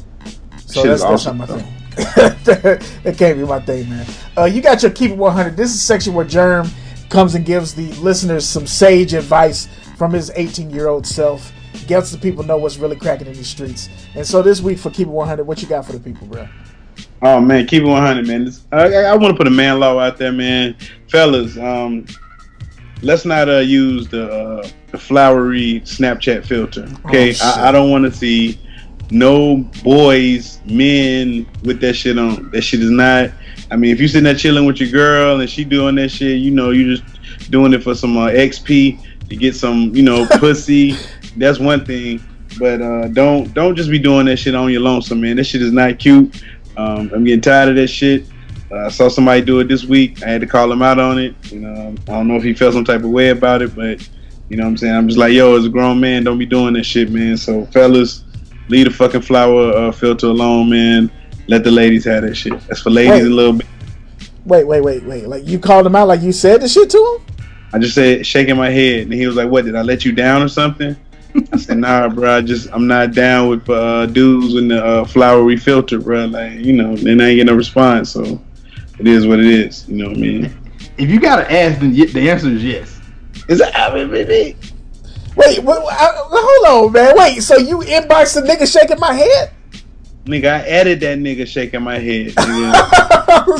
So Shit that's, is that's awesome, not my thing. That can't be my thing, man. Uh, you got your Keep It one hundred. This is a section where Germ comes and gives the listeners some sage advice from his eighteen-year-old self. Gets the people know what's really cracking in the streets. And so this week for Keep It one hundred, what you got for the people, bro? Oh man, keep it one hundred, man. This, I, I, I want to put a man law out there, man. Fellas, um, let's not uh, use the uh, the flowery Snapchat filter. Okay, Oh, shit. I, I don't want to see no boys, men with that shit on. That shit is not. I mean, if you sitting there chilling with your girl and she doing that shit, you know, you just doing it for some uh, X P to get some, you know, pussy. That's one thing. But uh, don't don't just be doing that shit on your lonesome, man. That shit is not cute. Um, I'm getting tired of that shit. Uh, I saw somebody do it this week. I had to call him out on it. You know, I don't know if he felt some type of way about it, but you know what I'm saying? I'm just like, yo, as a grown man, don't be doing that shit, man. So, fellas, leave the fucking flower uh, filter alone, man. Let the ladies have that shit. That's for ladies Wait. a little bit. Wait, wait, wait, wait. Like you called him out like you said the shit to him? I just said, shaking my head, and he was like, what, did I let you down or something? I said, nah, bro, I just, I'm not down with uh, dudes in the uh, flowery filter, bro. Like, you know, then I ain't get no response, so it is what it is. You know what I mean? If you gotta ask, then y- the answer is yes. Is that I mean, baby? Wait, wait, I, hold on, man. Wait, so you inboxed the nigga shaking my head? Nigga, I added that nigga shaking my head. Nigga. Oh,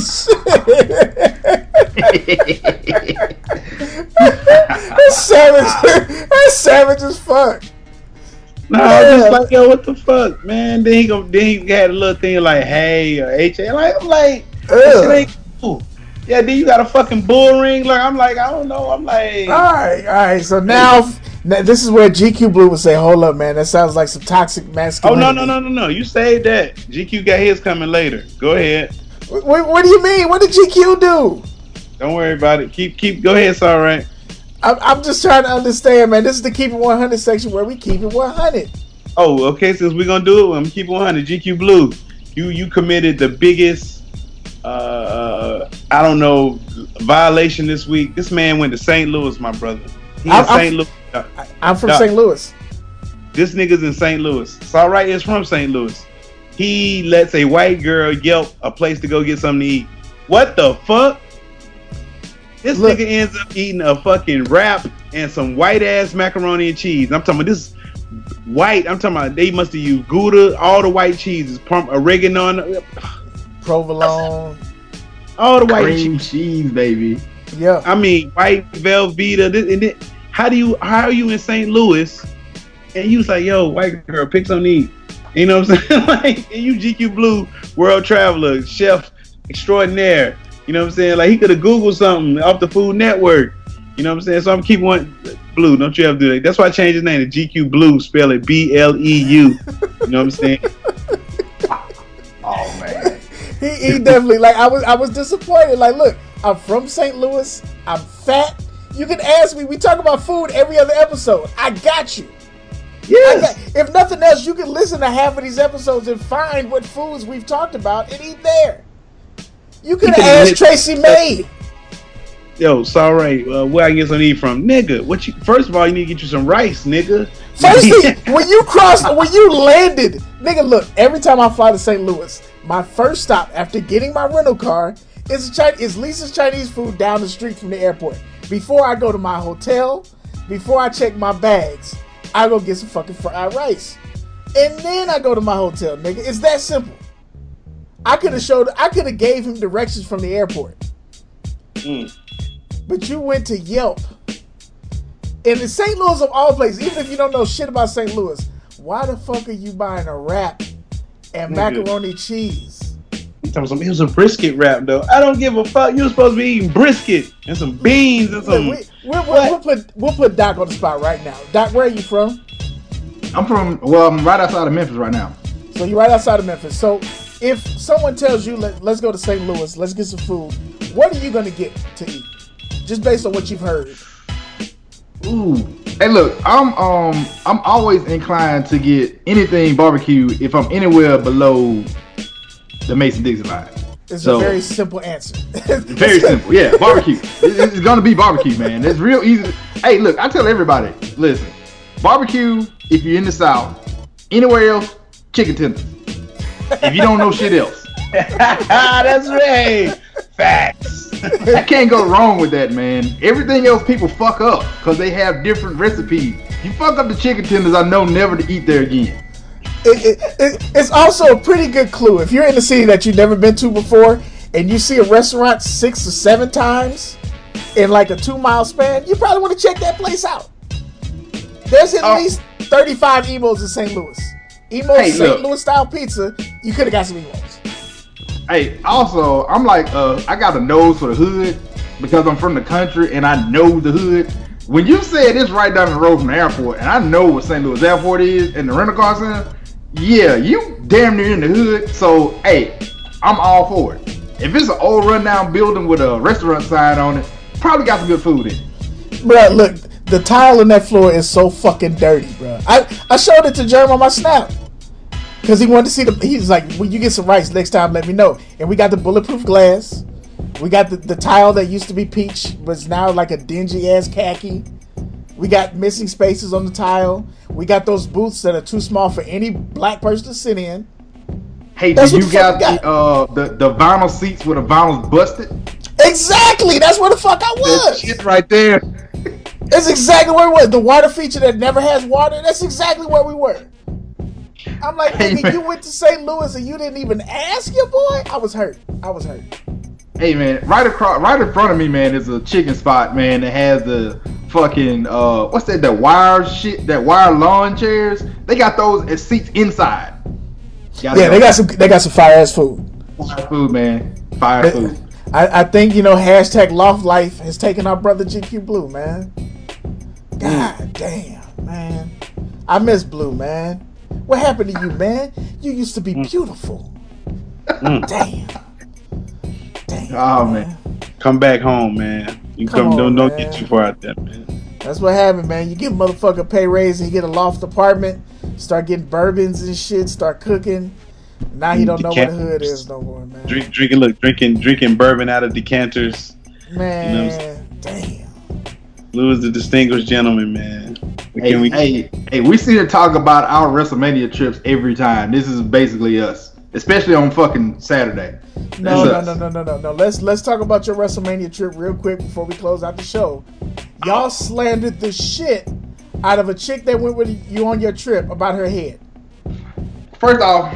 shit. That's savage. That's savage as fuck. No, I was just like, yo, what the fuck, man? Then he go, then he had a little thing like, hey, or H A. Like, I'm like, that shit ain't cool. Yeah, then you got a fucking bull ring. Like, I'm like, I don't know. I'm like, All right, all right. So now, now this is where G Q Blue would say, "Hold up, man. That sounds like some toxic oh masculinity." no, no, no, no, no. You saved that. G Q got his coming later. Go ahead. What, what do you mean? What did G Q do? Don't worry about it. Keep, keep. Go ahead. It's all right. I'm, I'm just trying to understand, man. This is the Keep It one hundred section where we keep it one hundred. Oh, okay. Since we're gonna do it, I'm keep it one hundred. G Q Blue, you you committed the biggest, uh, I don't know, violation this week. This man went to Saint Louis, my brother. He I'm- in I'm- Saint Louis. I, I'm from Doc. Saint Louis. This nigga's in Saint Louis. It's all right. It's from Saint Louis. He lets a white girl Yelp a place to go get something to eat. What the fuck? This Look. nigga ends up eating a fucking wrap and some white ass macaroni and cheese. And I'm talking about this white. I'm talking about they must have used Gouda, all the white cheeses, pump oregano, Provolone. all the white Cream cheese. cheese, baby. Yeah. I mean, white Velveeta. This, and this, how do you? How are you in Saint Louis? And you was like, yo, white girl, pick some these. You know what I'm saying? Like, and you G Q Blue, world traveler, chef extraordinaire. You know what I'm saying? Like, he could have Googled something off the Food Network. You know what I'm saying? So I'm keep one Blue. Don't you ever do that? That's why I changed his name to G Q Blue. Spell it B L E U. You know what I'm saying? Oh man. He, he definitely like I was I was disappointed. Like, look, I'm from Saint Louis. I'm fat. You can ask me. We talk about food every other episode. I got you. Yes. I got, if nothing else, you can listen to half of these episodes and find what foods we've talked about and eat there. You could have could've asked hit- Tracy May. Yo, sorry. Uh, where I get some eat from, nigga? What you? First of all, you need to get you some rice, nigga. Firstly, when you crossed, when you landed, nigga, look, every time I fly to Saint Louis, my first stop after getting my rental car is, Chinese, is Lisa's Chinese food down the street from the airport. Before I go to my hotel, before I check my bags, I go get some fucking fried rice. And then I go to my hotel, nigga. It's that simple. I could have showed, I could have gave him directions from the airport. Mm. But you went to Yelp. And in Saint Louis of all places, even if you don't know shit about Saint Louis, why the fuck are you buying a wrap and Nigga. macaroni cheese? You talking some? It was a brisket wrap though. I don't give a fuck. You were supposed to be eating brisket and some beans and some. Look, we, we'll, we'll, we'll put we'll put Doc on the spot right now. Doc, where are you from? I'm from well, I'm right outside of Memphis right now. So you're right outside of Memphis. So if someone tells you, Let, let's go to Saint Louis, let's get some food, what are you going to get to eat? Just based on what you've heard. Ooh. Hey, look, I'm um I'm always inclined to get anything barbecue if I'm anywhere below the Mason-Dixon line. It's So- a very simple answer. Very simple, yeah, barbecue. It- it's gonna be barbecue, man. It's real easy. to- Hey, look, I tell everybody, listen, barbecue if you're in the South. Anywhere else, chicken tenders. If you don't know shit else, That's right. Facts. I can't go wrong with that, man. Everything else people fuck up because they have different recipes. You fuck up the chicken tenders, I know never to eat there again. It, it, it, it's also a pretty good clue. If you're in a city that you've never been to before and you see a restaurant six or seven times in like a two mile span, you probably want to check that place out. There's at Oh. least thirty-five Emos in Saint Louis. Emos Hey, Saint look. Louis style pizza, you could have got some Emos. Hey, also, I'm like, uh, I got a nose for the hood because I'm from the country and I know the hood. When you said it's right down the road from the airport, and I know what Saint Louis Airport is and the rental car center, yeah, you damn near in the hood. So, hey, I'm all for it. If it's an old rundown building with a restaurant sign on it, probably got some good food in it. Bruh, look, the tile on that floor is so fucking dirty, bruh. I, I showed it to Jeremy on my Snap. Because he wanted to see the, he's like, when you get some rice next time, let me know. And we got the bulletproof glass. We got the, the tile that used to be peach, but it's now like a dingy ass khaki. We got missing spaces on the tile. We got those booths that are too small for any black person to sit in. Hey, That's do what you the fuck got we the, uh, the the vinyl seats where the vinyl's busted? Exactly! That's where the fuck I That was! shit right there. That's exactly where we were. The water feature that never has water, that's exactly where we were. I'm like, Hey, nigga, man. you went to Saint Louis and you didn't even ask your boy? I was hurt. I was hurt. Hey man, right across, right in front of me, man, is a chicken spot, man, that has the fucking uh, what's that? That wire shit, that wire lawn chairs. They got those as seats inside. Gotta Yeah, go. they got some they got some fire ass food. fire food, man. Fire They- food. I, I think, you know, hashtag Loft Life has taken our brother G Q Blue, man. God damn, man. I miss Blue, man. What happened to you, man? You used to be beautiful. Mm. Damn. Damn. Oh man. Come back home, man. You Come come, on, don't don't man. get too far out there, man. That's what happened, man. You get a motherfucker pay raise and you get a loft apartment, start getting bourbons and shit, start cooking. Now he don't know what the hood is no more, man. Drink, drinking, look, drinking, drinking bourbon out of decanters. Man, You know damn. Blue is the distinguished gentleman, man. Hey, Can we? hey, hey, we see her talk about our WrestleMania trips every time. This is basically us. especially on fucking Saturday. No, That's no, us. no, no, no, no, no. Let's let's talk about your WrestleMania trip real quick before we close out the show. Y'all slandered the shit out of a chick that went with you on your trip about her head. First off,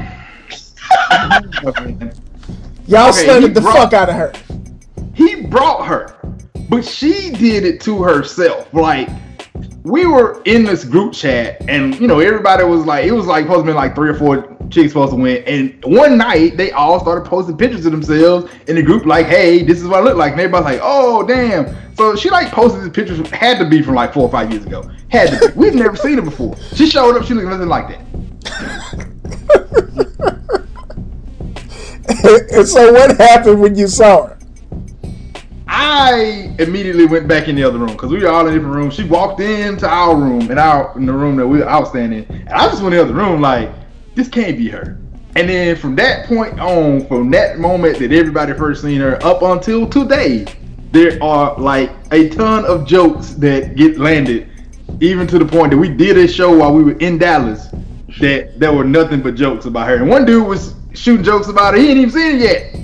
Y'all Okay, slandered he the brought- fuck out of her. he brought her, but she did it to herself. Like, we were in this group chat, and you know, everybody was like, it was like supposed to be like three or four chicks supposed to win. And one night, they all started posting pictures of themselves in the group, like, "Hey, this is what I look like." And everybody's like, "Oh, damn!" So she like posted these pictures. Had to be from like four or five years ago. Had to be. We've never seen her before. She showed up. She looked nothing like that. And so what happened when you saw her? I immediately went back in the other room because we were all in different rooms. She walked into our room and out in the room that we I was standing in. And I just went in the other room like, this can't be her. And then from that point on, from that moment that everybody first seen her up until today, there are like a ton of jokes that get landed, even to the point that we did a show while we were in Dallas that there were nothing but jokes about her. And one dude was shooting jokes about her. He ain't even seen it yet.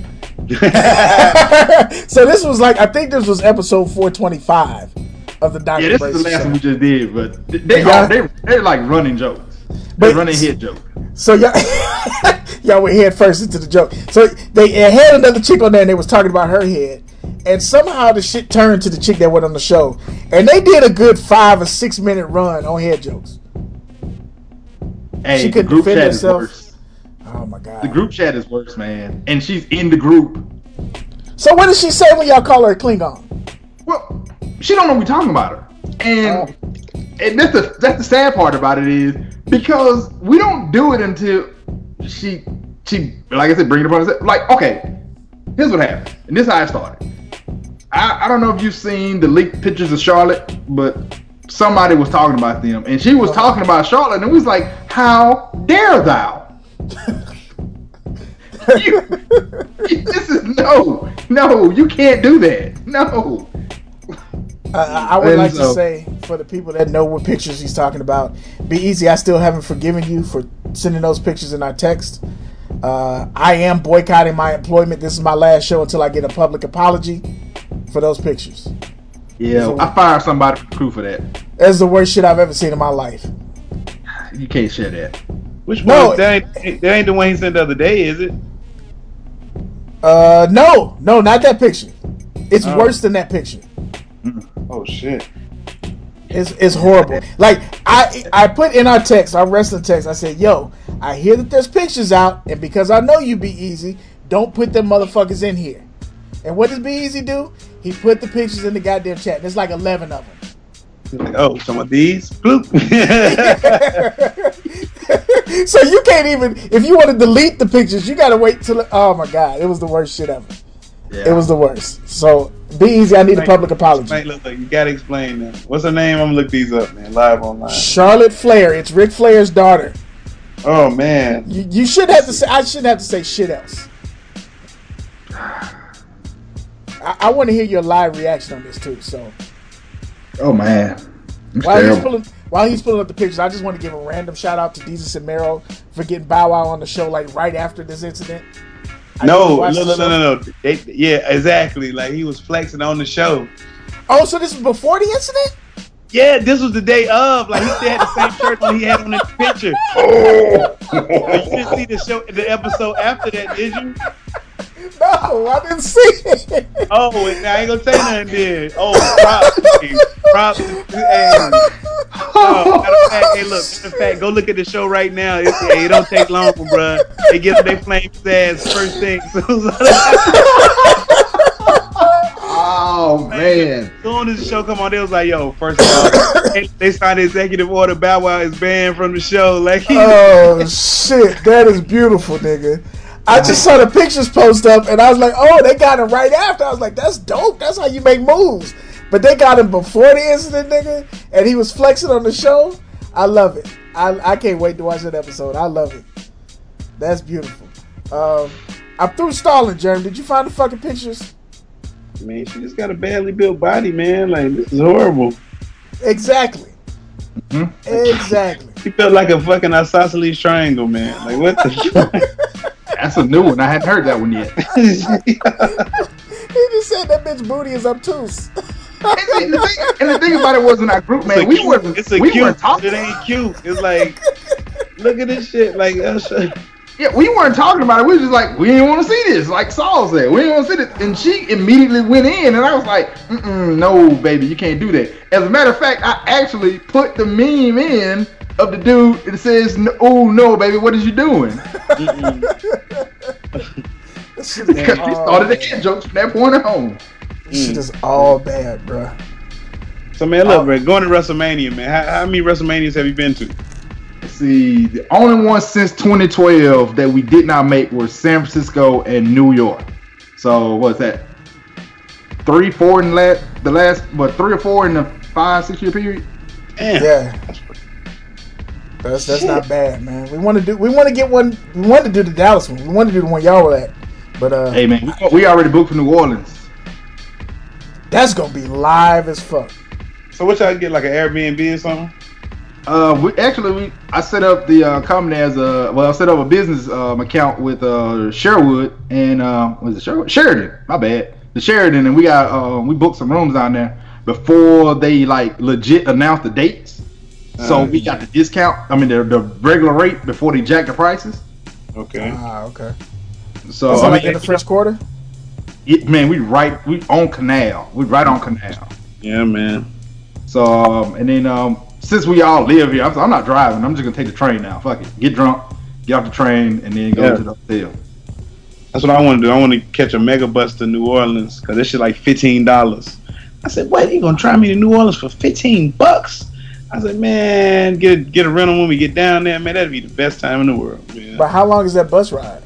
So this was like, I think this was episode four twenty-five of the Doctor Yeah, this Brace is the last show. one we just did, but they Yeah. all they they're like running jokes. They're But- running hit jokes. So y'all, y'all went head first into the joke. So they had another chick on there, and they was talking about her head, and somehow the shit turned to the chick that went on the show, and they did a good five or six minute run on head jokes. Hey, She the couldn't group defend chat herself. is worse. Oh my god. The group chat is worse, man. And she's in the group. So what does she say when y'all call her a Klingon? Well, she don't know we talking about her. And Oh. and that's the that's the sad part about it is because we don't do it until she she like I said, bring it upon herself. Like, okay, here's what happened. And this is how it started. I, I don't know if you've seen the leaked pictures of Charlotte, but somebody was talking about them, and she was talking about Charlotte, and we was like, "How dare thou?" you, this is no, no, you can't do that. No. Uh, I would And like to so- say, for the people that know what pictures he's talking about, be easy. I still haven't forgiven you for sending those pictures in our text. Uh, I am boycotting my employment. This is my last show until I get a public apology for those pictures. Yeah, I fired somebody from the crew for that. That's the worst shit I've ever seen in my life. You can't share that. Which No. one? That ain't, that ain't the one he sent the other day, is it? Uh, no, no, not that picture. It's Oh. worse than that picture. Oh shit! It's it's horrible. Like I I put in our text, our wrestling text. I said, "Yo, I hear that there's pictures out, and because I know you, Be Easy, don't put them motherfuckers in here." And what does Be Easy do? He put the pictures in the goddamn chat. There's like eleven of them. Like, oh, some of these. Bloop. So you can't even, if you want to delete the pictures, you gotta wait till. Oh my god, it was the worst shit ever. Yeah. It was the worst. So Be Easy, I need a public apology. Explain- look, look, you gotta explain that. What's her name? I'm gonna look these up, man. Live online. Charlotte Flair. It's Ric Flair's daughter. Oh man. You, you should have to say. I shouldn't have to say shit else. I, I want to hear your live reaction on this too. So Oh man. It's while he's terrible. pulling, while he's pulling up the pictures, I just want to give a random shout out to Desus and Mero for getting Bow Wow on the show like right after this incident. I No, didn't no, watch no, the no, show. no, no. They, yeah, exactly. Like he was flexing on the show. Oh, so this is before the incident? Yeah, this was the day of. Like he still had the same shirt on he had on the picture. But you didn't see the show, the episode after that, did you? No, I didn't see it. Oh, and I ain't gonna say nothing then. Oh, props, props. Hey, no, matter of fact, hey, look. Matter of fact, go look at the show right now. It, hey, it don't take long, bro. They give them they flame ass first thing. Oh man. As soon as the show come on, they was like, "Yo, first of all, they, they signed the executive order. Bow Wow is banned from the show." Like, he, Oh shit, that is beautiful, nigga. I just saw the pictures post up, and I was like, "Oh, they got him right after." I was like, "That's dope. That's how you make moves." But they got him before the incident, nigga, and he was flexing on the show. I love it. I I can't wait to watch that episode. I love it. That's beautiful. Um, I'm through stalling, Jerm. Did you find the fucking pictures? man, she just got a badly built body, man. Like, this is horrible. Exactly. Exactly. She felt like a fucking isosceles triangle, man. Like, what the fuck? That's a new one. I hadn't heard that one yet. He just said that bitch booty is obtuse. And the, thing, and the thing about it was in our group, man, we cute, weren't. It's a we cute. weren't talking. It ain't cute. It's like, look at this shit. Like, that's a, Yeah, we weren't talking about it. We were just like, we didn't want to see this. Like Saul said, we didn't want to see this. And she immediately went in, and I was like, Mm-mm, no, baby, you can't do that. As a matter of fact, I actually put the meme in of the dude that says, oh, no, baby, what is you doing? This shit Because is she all started the bad. head jokes from that point on. This shit is all bad, bro. so man, look, Oh. man, going to WrestleMania, man. How, how many WrestleManias have you been to? Let's see, the only one since twenty twelve that we did not make was San Francisco and New York. So what's that? Three, four in the last, the last, what, three or four in the five, six year period? Damn. Yeah. That's that's not bad, man. We want to do. We want to get one. We want to do the Dallas one. We want to do the one y'all were at. But uh, Hey man, we, we already booked for New Orleans. that's gonna be live as fuck. So what y'all get, like an Airbnb or something? Uh, we actually we I set up the uh, company as a well, I set up a business um, account with uh Sherwood and uh, was it Sherwood? Sheridan? My bad, the Sheridan, and we got uh, we booked some rooms down there before they like legit announced the dates. So Uh, we got the discount. I mean the the regular rate before they jacked the prices. Okay. Ah, okay. So That's I like mean, in the French Quarter. it, man, we right we on Canal. We right on Canal. Yeah, man. So um, and then um, since we all live here, I'm, I'm not driving. I'm just gonna take the train now. Fuck it, get drunk, get off the train, and then go Yeah. to the hotel. That's what I want to do. I want to catch a mega bus to New Orleans because this shit like fifteen dollars. I said, "What? You gonna try me to New Orleans for fifteen bucks?" I said, "Man, get get a rental when we get down there, man. That'd be the best time in the world, man." But how long is that bus ride?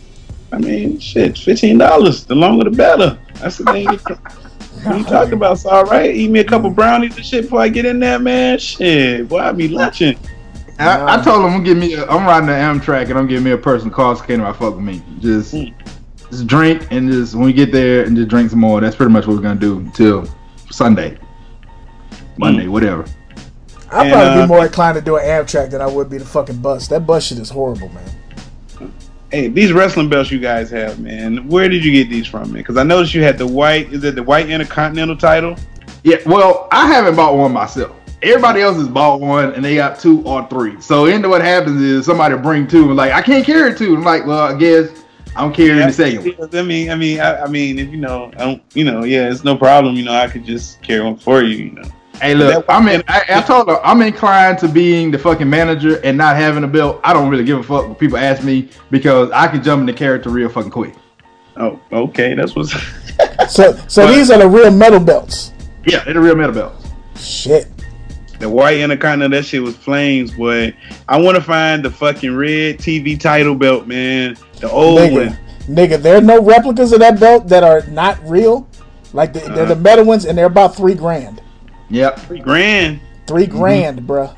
I mean, shit, fifteen dollars. The longer, the better. That's the thing. What you talking about? It's all right. Eat me a couple brownies and shit before I get in there, man. Shit, boy, I be lunching. I, I told him I'm give me. A, I'm riding the Amtrak and I'm giving me a personal car so can't nobody fuck with me. Just, Mm. just drink and just when we get there and just drink some more. That's pretty much what we're gonna do until Sunday, Monday, Mm. whatever. I'd And, probably uh, be more inclined to do an Amtrak than I would be the fucking bus. That bus shit is horrible, man. Hey, these wrestling belts you guys have, man. Where did you get these from, man? Because I noticed you had the white. Is it the white Intercontinental title? Yeah, well, I haven't bought one myself. Everybody else has bought one and they got two or three. So into what happens is somebody bring two and like I can't carry two. I'm like, well, I guess I'm carrying the second one. I mean, I mean, I, I mean, if you know, I don't, you know, yeah, it's no problem. You know, I could just carry one for you. You know. Hey, look, I'm in, I, I told her I'm inclined to being the fucking manager and not having a belt. I don't really give a fuck when people ask me because I can jump into character real fucking quick. Oh, okay, that's what's. So, so But- these are the real metal belts. Yeah, they're the real metal belts. Shit. The white Intercontinental, that shit was flames, boy. I want to find the fucking red T V title belt, man. The old Nigga, one. nigga, there are no replicas of that belt that are not real. Like the, they're the metal ones, and they're about three grand. Yep. Three grand. Three grand, bruh.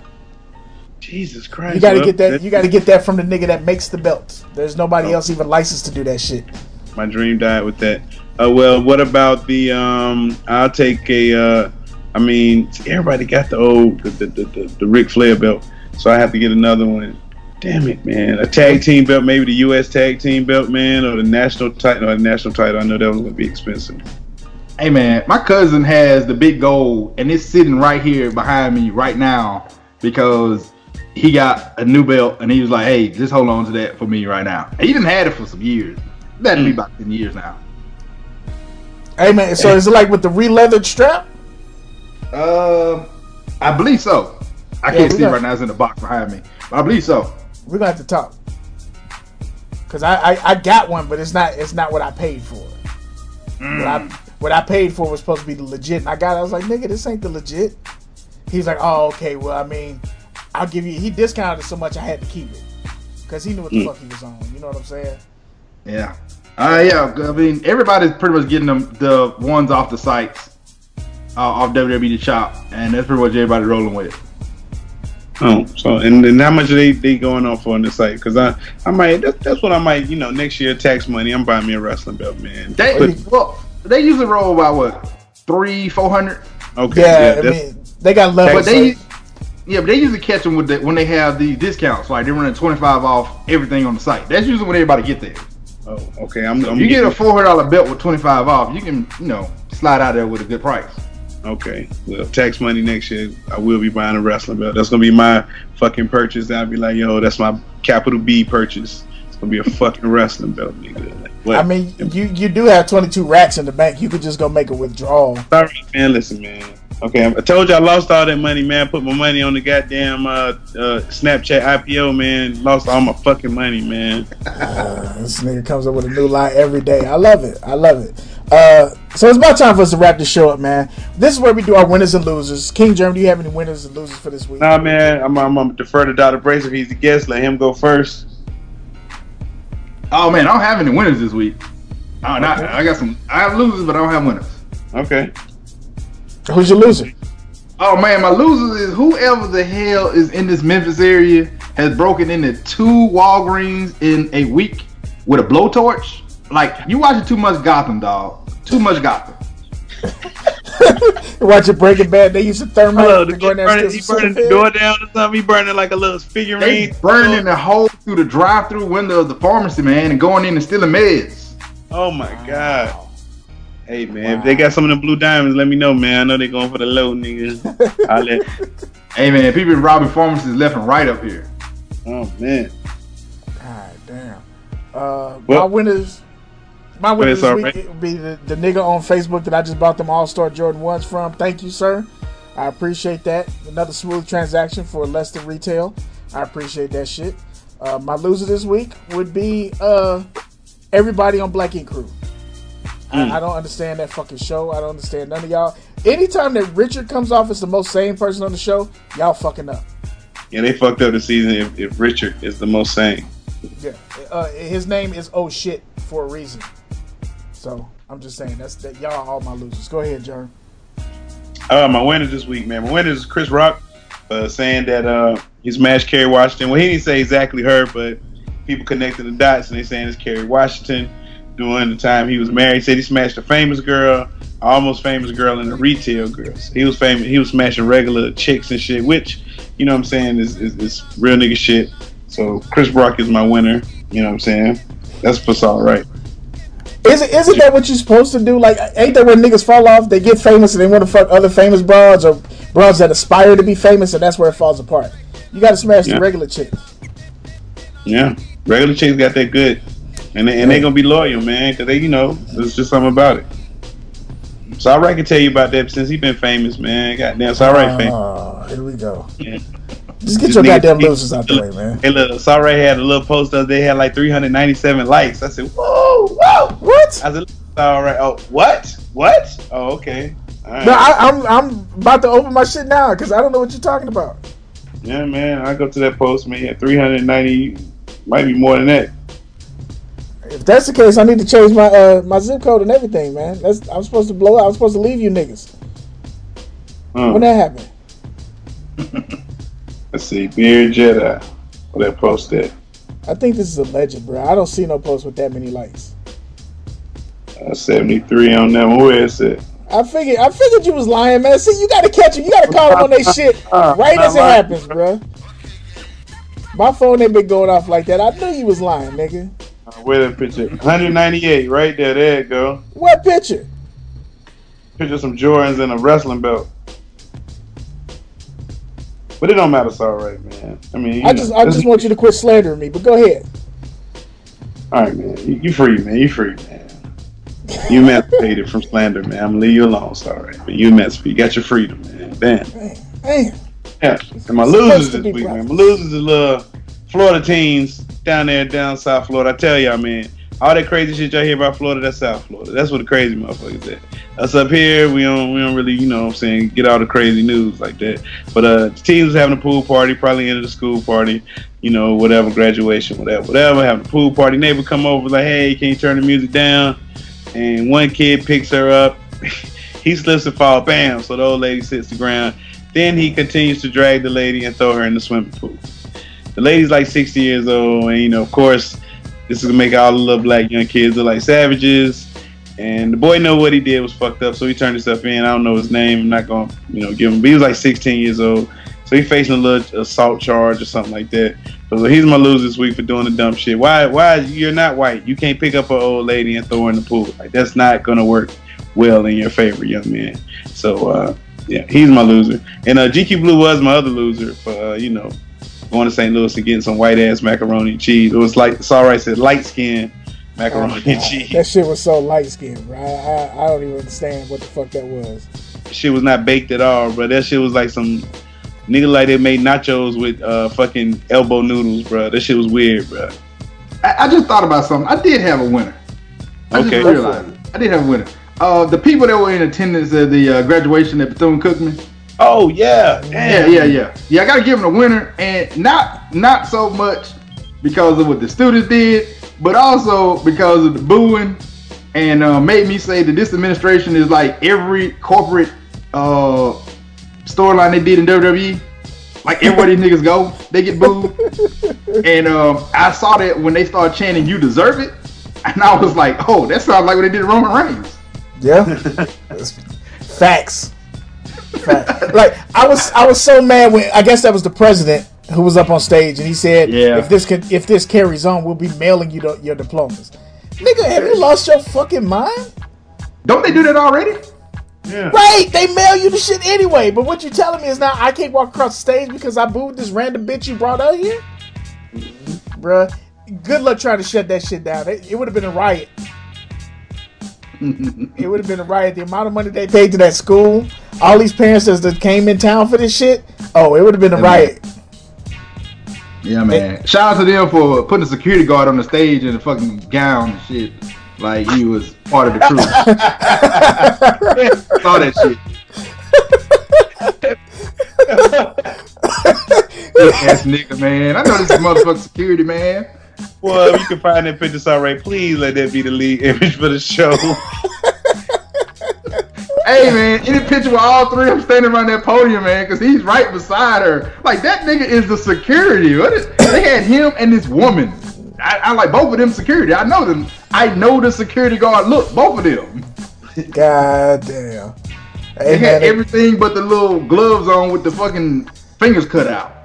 Jesus Christ. You got to well, get that. You got to get that from the nigga that makes the belts. There's nobody Oh. else even licensed to do that shit. My dream died with that. Uh, well, what about the? Um, I'll take a. Uh, I mean, everybody got the old the the, the, the the Ric Flair belt, so I have to get another one. Damn it, man! A tag team belt, maybe the U S tag team belt, man, or the national title. Or the national title. I know that was gonna be expensive. Hey man, my cousin has the big gold and it's sitting right here behind me right now because he got a new belt and he was like, hey, just hold on to that for me right now. And he done had it for some years. That'll be about ten years now. Hey man, so is it like with the re-leathered strap? Um, I believe so. I Yeah, can't we see got- right now. It's in the box behind me, but I believe so. We're gonna have to talk. Cause I, I, I got one, but it's not it's not what I paid for. What I what I paid for was supposed to be the legit, and I got it. I was like, nigga, this ain't the legit. He's like, oh, okay. Well, I mean, I'll give you. He discounted it so much I had to keep it, cause he knew what the fuck he was on. You know what I'm saying? Yeah. Uh, yeah. I mean, everybody's pretty much getting them the ones off the sites, uh, off W W E The Shop, and that's pretty much everybody rolling with it. Oh, so and then how much are they they going on for on the site? Because I I might that, that's what I might you know next year tax money. I'm buying me a wrestling belt, man. They But- well, they usually roll about what three, four hundred. okay, Yeah, I that's- mean, they got levels. But they, so- Yeah, but they usually catch them with the, when they have these discounts. Like they're running twenty-five off everything on the site. That's usually when everybody get there. Oh, okay. I'm. I'm you get a getting- four hundred dollar belt with twenty-five off. You can, you know, slide out there with a good price. Okay. Well, tax money next year, I will be buying a wrestling belt. That's gonna be my fucking purchase. I'll be like, yo, that's my capital B purchase. It's gonna be a fucking wrestling belt, nigga. Like, what? I mean, you you do have twenty-two racks in the bank. You could just go make a withdrawal. Sorry, man. Listen, man. Okay, I told you I lost all that money, man. Put my money on the goddamn uh, uh, Snapchat I P O, man. Lost all my fucking money, man. Uh, this nigga comes up with a new line every day. I love it. I love it. Uh, so it's about time for us to wrap this show up, man. This is where we do our winners and losers. King Germ, do you have any winners and losers for this week? Nah, man. I'm, I'm gonna defer to Doctor Brace if he's the guest. Let him go first. Oh man, I don't have any winners this week. Oh, not, I got some. I have losers, but I don't have winners. Okay. Who's your loser? Oh man, my losers is whoever the hell is in this Memphis area has broken into two Walgreens in a week with a blowtorch. Like you watching too much Gotham, dog. Too much Gotham. Watching Breaking Bad, they used to thermite Hello, to he go in there burning, and he steal some burning the Sudafed. door down or something. He burning like a little They figurine. burning the hole through the drive-through window of the pharmacy, man, and going in and stealing meds. Oh my god. Hey man, if they got some of them blue diamonds, let me know, man. I know they going for the low, nigga. I'll let. Hey man, people been robbing pharmacies left and right up here. Oh man. God damn. Uh, my Well- winners, my Well, winners it's this all week right. it would be the, the nigga on Facebook that I just bought them All-Star Jordan ones from. Thank you, sir. I appreciate that. Another smooth transaction for less than retail. I appreciate that shit. Uh, my loser this week would be uh, everybody on Black Ink Crew. Mm. I, I don't understand that fucking show. I don't understand none of y'all. Anytime that Richard comes off as the most sane person on the show, y'all fucking up. Yeah, they fucked up the season if, if Richard is the most sane. Yeah, uh, his name is Oh Shit for a reason. So I'm just saying that's that y'all are all my losers. Go ahead, Jerm. Uh, my winners this week, man. My winners is Chris Rock uh, saying that uh, he smashed Kerry Washington. Well, he didn't say exactly her, but people connected the dots and they saying it's Kerry Washington. During the time he was married, he said he smashed a famous girl, almost famous girl, and a retail girl. So he was famous. He was smashing regular chicks and shit, which you know what I'm saying is, is, is real nigga shit. So Chris Rock is my winner. You know what I'm saying? That's what's all right. Is it isn't that what you're supposed to do? Like, ain't that when niggas fall off? They get famous and they want to fuck other famous broads or broads that aspire to be famous, and that's where it falls apart. You got to smash Yeah. the regular chicks. Yeah, regular chicks got that good, and they, and they gonna be loyal, man, because they, you know, there's just something about it. So I can tell you about that since he been famous, man. Goddamn, it's all right, fam. Oh, here we go. Yeah. Just get This your nigga- goddamn losers out the way, man. Hey, look, Saray had a little post up. They had like three hundred ninety-seven likes. I said, whoa, whoa. What? I said, all right. Oh, what? What? Oh, okay. All right. No, I, I'm I'm about to open my shit now because I don't know what you're talking about. Yeah, man. I go to that post, man. He had three hundred ninety, might be more than that. If that's the case, I need to change my uh, my zip code and everything, man. That's I'm supposed to blow out. I'm supposed to leave you niggas. Huh. When that happened? Let's see. Beard Jedi. Where that post at? I think this is a legend, bro. I don't see no post with that many likes. Uh, seventy-three on that one. Where is it? I figured I figured you was lying, man. See, you gotta catch him. You gotta call him on that shit right as it happens, bro. My phone ain't been going off like that. I knew you was lying, nigga. Uh, where that picture? one ninety-eight, right there. There it go. What picture? Picture of some Jordans and a wrestling belt. But it don't matter, it's all right, man. I mean, you I know, just I this just is- want you to quit slandering me. But go ahead. All right, man. You, you free, man. You free, man. You emancipated from slander, man. I'm gonna leave you alone, it's all right. But you emancipated. You got your freedom, man. Damn. Man, Yeah. And my Supposed losers to this be week, proud. man. My losers is little Florida teams down there, down South Florida. I tell y'all, man. All that crazy shit y'all hear about Florida, that's South Florida. That's what the crazy motherfuckers at. Us up here, we don't we don't really, you know what I'm saying, get all the crazy news like that. But uh the teams was having a pool party, probably into the school party, you know, whatever, graduation, whatever, whatever, having a pool party. Neighbor come over like, hey, can you turn the music down? And one kid picks her up. He slips and falls, bam. So the old lady sits the ground. Then he continues to drag the lady and throw her in the swimming pool. The lady's like sixty years old, and you know, of course, this is gonna make all the little black young kids look like savages. And the boy know what he did was fucked up, so he turned himself in. I don't know his name. I'm not gonna, you know, give him. But he was like sixteen years old. So he's facing a little assault charge or something like that. So he's my loser this week for doing the dumb shit. Why? Why you're not white? You can't pick up an old lady and throw her in the pool. Like that's not gonna work well in your favor, young man. So uh, yeah, he's my loser. And uh, G Q Blue was my other loser for uh, you know going to Saint Louis and getting some white ass macaroni and cheese. It was like it's all right. Said light skin macaroni oh, and cheese. That shit was so light skinned, bro. I, I I don't even understand what the fuck that was. Shit was not baked at all, bro. That shit was like some nigga like they made nachos with uh, fucking elbow noodles, bro. That shit was weird, bro. I, I just thought about something. I did have a winner. I okay. just realized it. I did have a winner. Uh, the people that were in attendance at the uh, graduation at Bethune-Cookman. Oh yeah, Damn. yeah, yeah, yeah. Yeah, I gotta give them a winner, and not not so much because of what the students did, but also because of the booing, and uh, made me say that this administration is like every corporate uh, storyline they did in W W E. Like everywhere these niggas go, they get booed. And um, I saw that when they started chanting "You deserve it," and I was like, "Oh, that sounds like what they did to Roman Reigns." Yeah, facts. Facts. Like I was, I was so mad when I guess that was the president who was up on stage and he said, yeah. "If this can, if this carries on, we'll be mailing you the, your diplomas." Nigga, have you lost your fucking mind? Don't they do that already? Yeah. Right, they mail you the shit anyway. But what you telling me is now I can't walk across the stage because I booed this random bitch you brought out here? Mm-hmm. Bruh, good luck trying to shut that shit down. It, it would have been a riot. It would have been a riot. The amount of money they paid to that school, all these parents that came in town for this shit, oh, it would have been a yeah, riot. Man. Yeah, man. They, Shout out to them for putting a security guard on the stage in a fucking gown and shit. Like he was part of the crew. Saw that shit. Ass nigga, man. I know this is motherfucking security, man. Well, if you can find that picture, alright. Please let that be the lead image for the show. Hey, man, any picture with all three of them standing around that podium, man, because he's right beside her. Like, that nigga is the security. What is, they had him and this woman. I, I like both of them security. I know them. I know the security guard look, both of them. God damn. Hey, they had man, everything but the little gloves on with the fucking fingers cut out.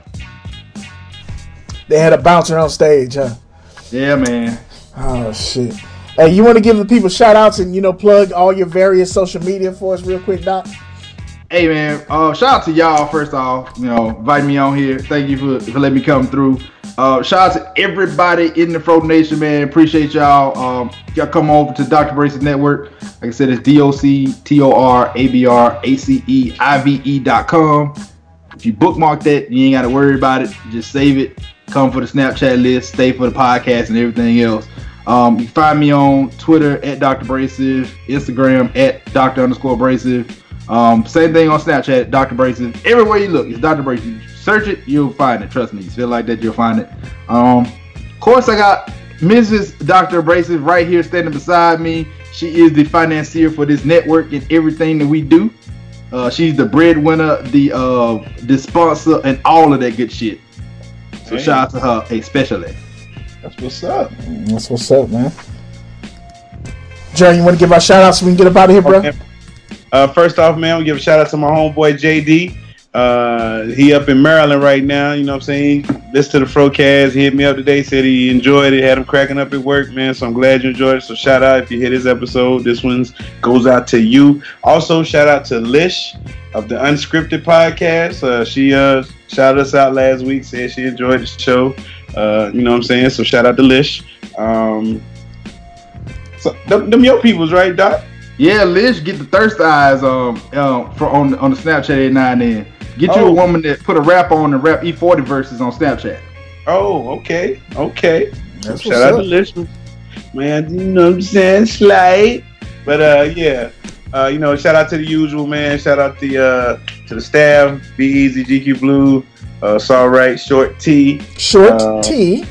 They had a bouncer on stage, huh? Yeah, man. Oh, shit. Hey, you want to give the people shout outs and, you know, plug all your various social media for us real quick, Doc? Hey, man. Uh, shout out to y'all, first off. You know, inviting me on here. Thank you for, for letting me come through. Uh, shout out to everybody in the Fro Nation, man. Appreciate y'all. Um, y'all come over to Doctor Braces Network. Like I said, it's D O C T O R A B R A C E I V E dot com. If you bookmark that, you ain't got to worry about it. Just save it. Come for the Snapchat list. Stay for the podcast and everything else. Um, you can find me on Twitter at Doctor Abrasive, Instagram at Doctor underscore Abrasive. Um, same thing on Snapchat, Doctor Abrasive. Everywhere you look, it's Doctor Abrasive. Search it, you'll find it. Trust me. You feel like that, you'll find it. Um, of course, I got Missus Doctor Abrasive right here standing beside me. She is the financier for this network and everything that we do. Uh, she's the breadwinner, the uh, the sponsor, and all of that good shit. So hey. Shout out to her, especially. That's what's up. That's what's up, man. Jerry, you want to give our shout out so we can get up out of here, bro? Okay. Uh, first off, man, we give a shout out to my homeboy J D. Uh, he up in Maryland right now. You know what I'm saying? He listened to the Frocast. He hit me up today, said he enjoyed it, had him cracking up at work, man. So I'm glad you enjoyed it. So shout out if you hit his episode. This one goes out to you. Also, shout out to Lish of the Unscripted Podcast. Uh, she uh, shouted us out last week, said she enjoyed the show. Uh, you know what I'm saying? So shout out to Lish. Um, so them, them your peoples, right, Doc? Yeah, Lish, get the thirst eyes um, um for on on the Snapchat every now and then. Get you oh. a woman that put a rap on and rap E forty verses on Snapchat. Oh, okay, okay. That's Shout out up. to Lish, man. You know what I'm saying? Slide. But uh, yeah. Uh, you know, shout out to the usual, man. Shout out the uh to the staff, Be Easy, G Q Blue. Uh, it's all right, Short T. Short uh, T.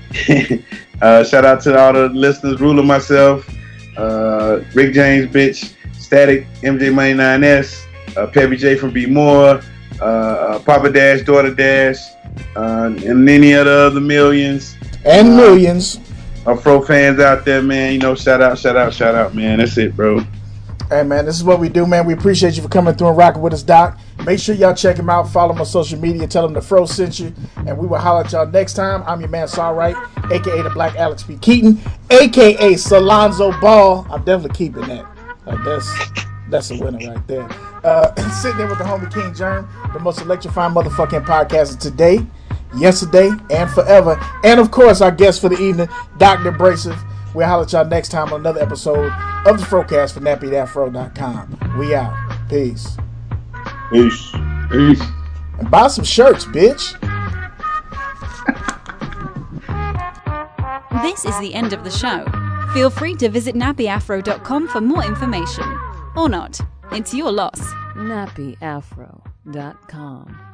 uh, shout out to all the listeners, Ruler, myself, uh, Rick James, bitch, Static, M J Money nine S, uh, Peppy J from Be More, uh, uh, Papa Dash, Daughter Dash, uh, and many of the other millions. And uh, millions. Our Fro fans out there, man. You know, shout out, shout out, shout out, man. That's it, bro. Hey, man, this is what we do, man. We appreciate you for coming through and rocking with us, Doc. Make sure y'all check him out. Follow him on social media. Tell him the Fro sent you. And we will holler at y'all next time. I'm your man, Sawright, a k a the Black Alex P. Keaton, a k a Salonzo Ball. I'm definitely keeping that. Like that's that's a winner right there. Uh, sitting there with the homie King Germ, the most electrifying motherfucking podcaster today, yesterday, and forever. And, of course, our guest for the evening, Doctor Abrasive. We'll holler at y'all next time on another episode of the Frocast for nappy afro dot com. We out. Peace. Peace. Peace. And buy some shirts, bitch. This is the end of the show. Feel free to visit nappy afro dot com for more information. Or not. It's your loss. nappy afro dot com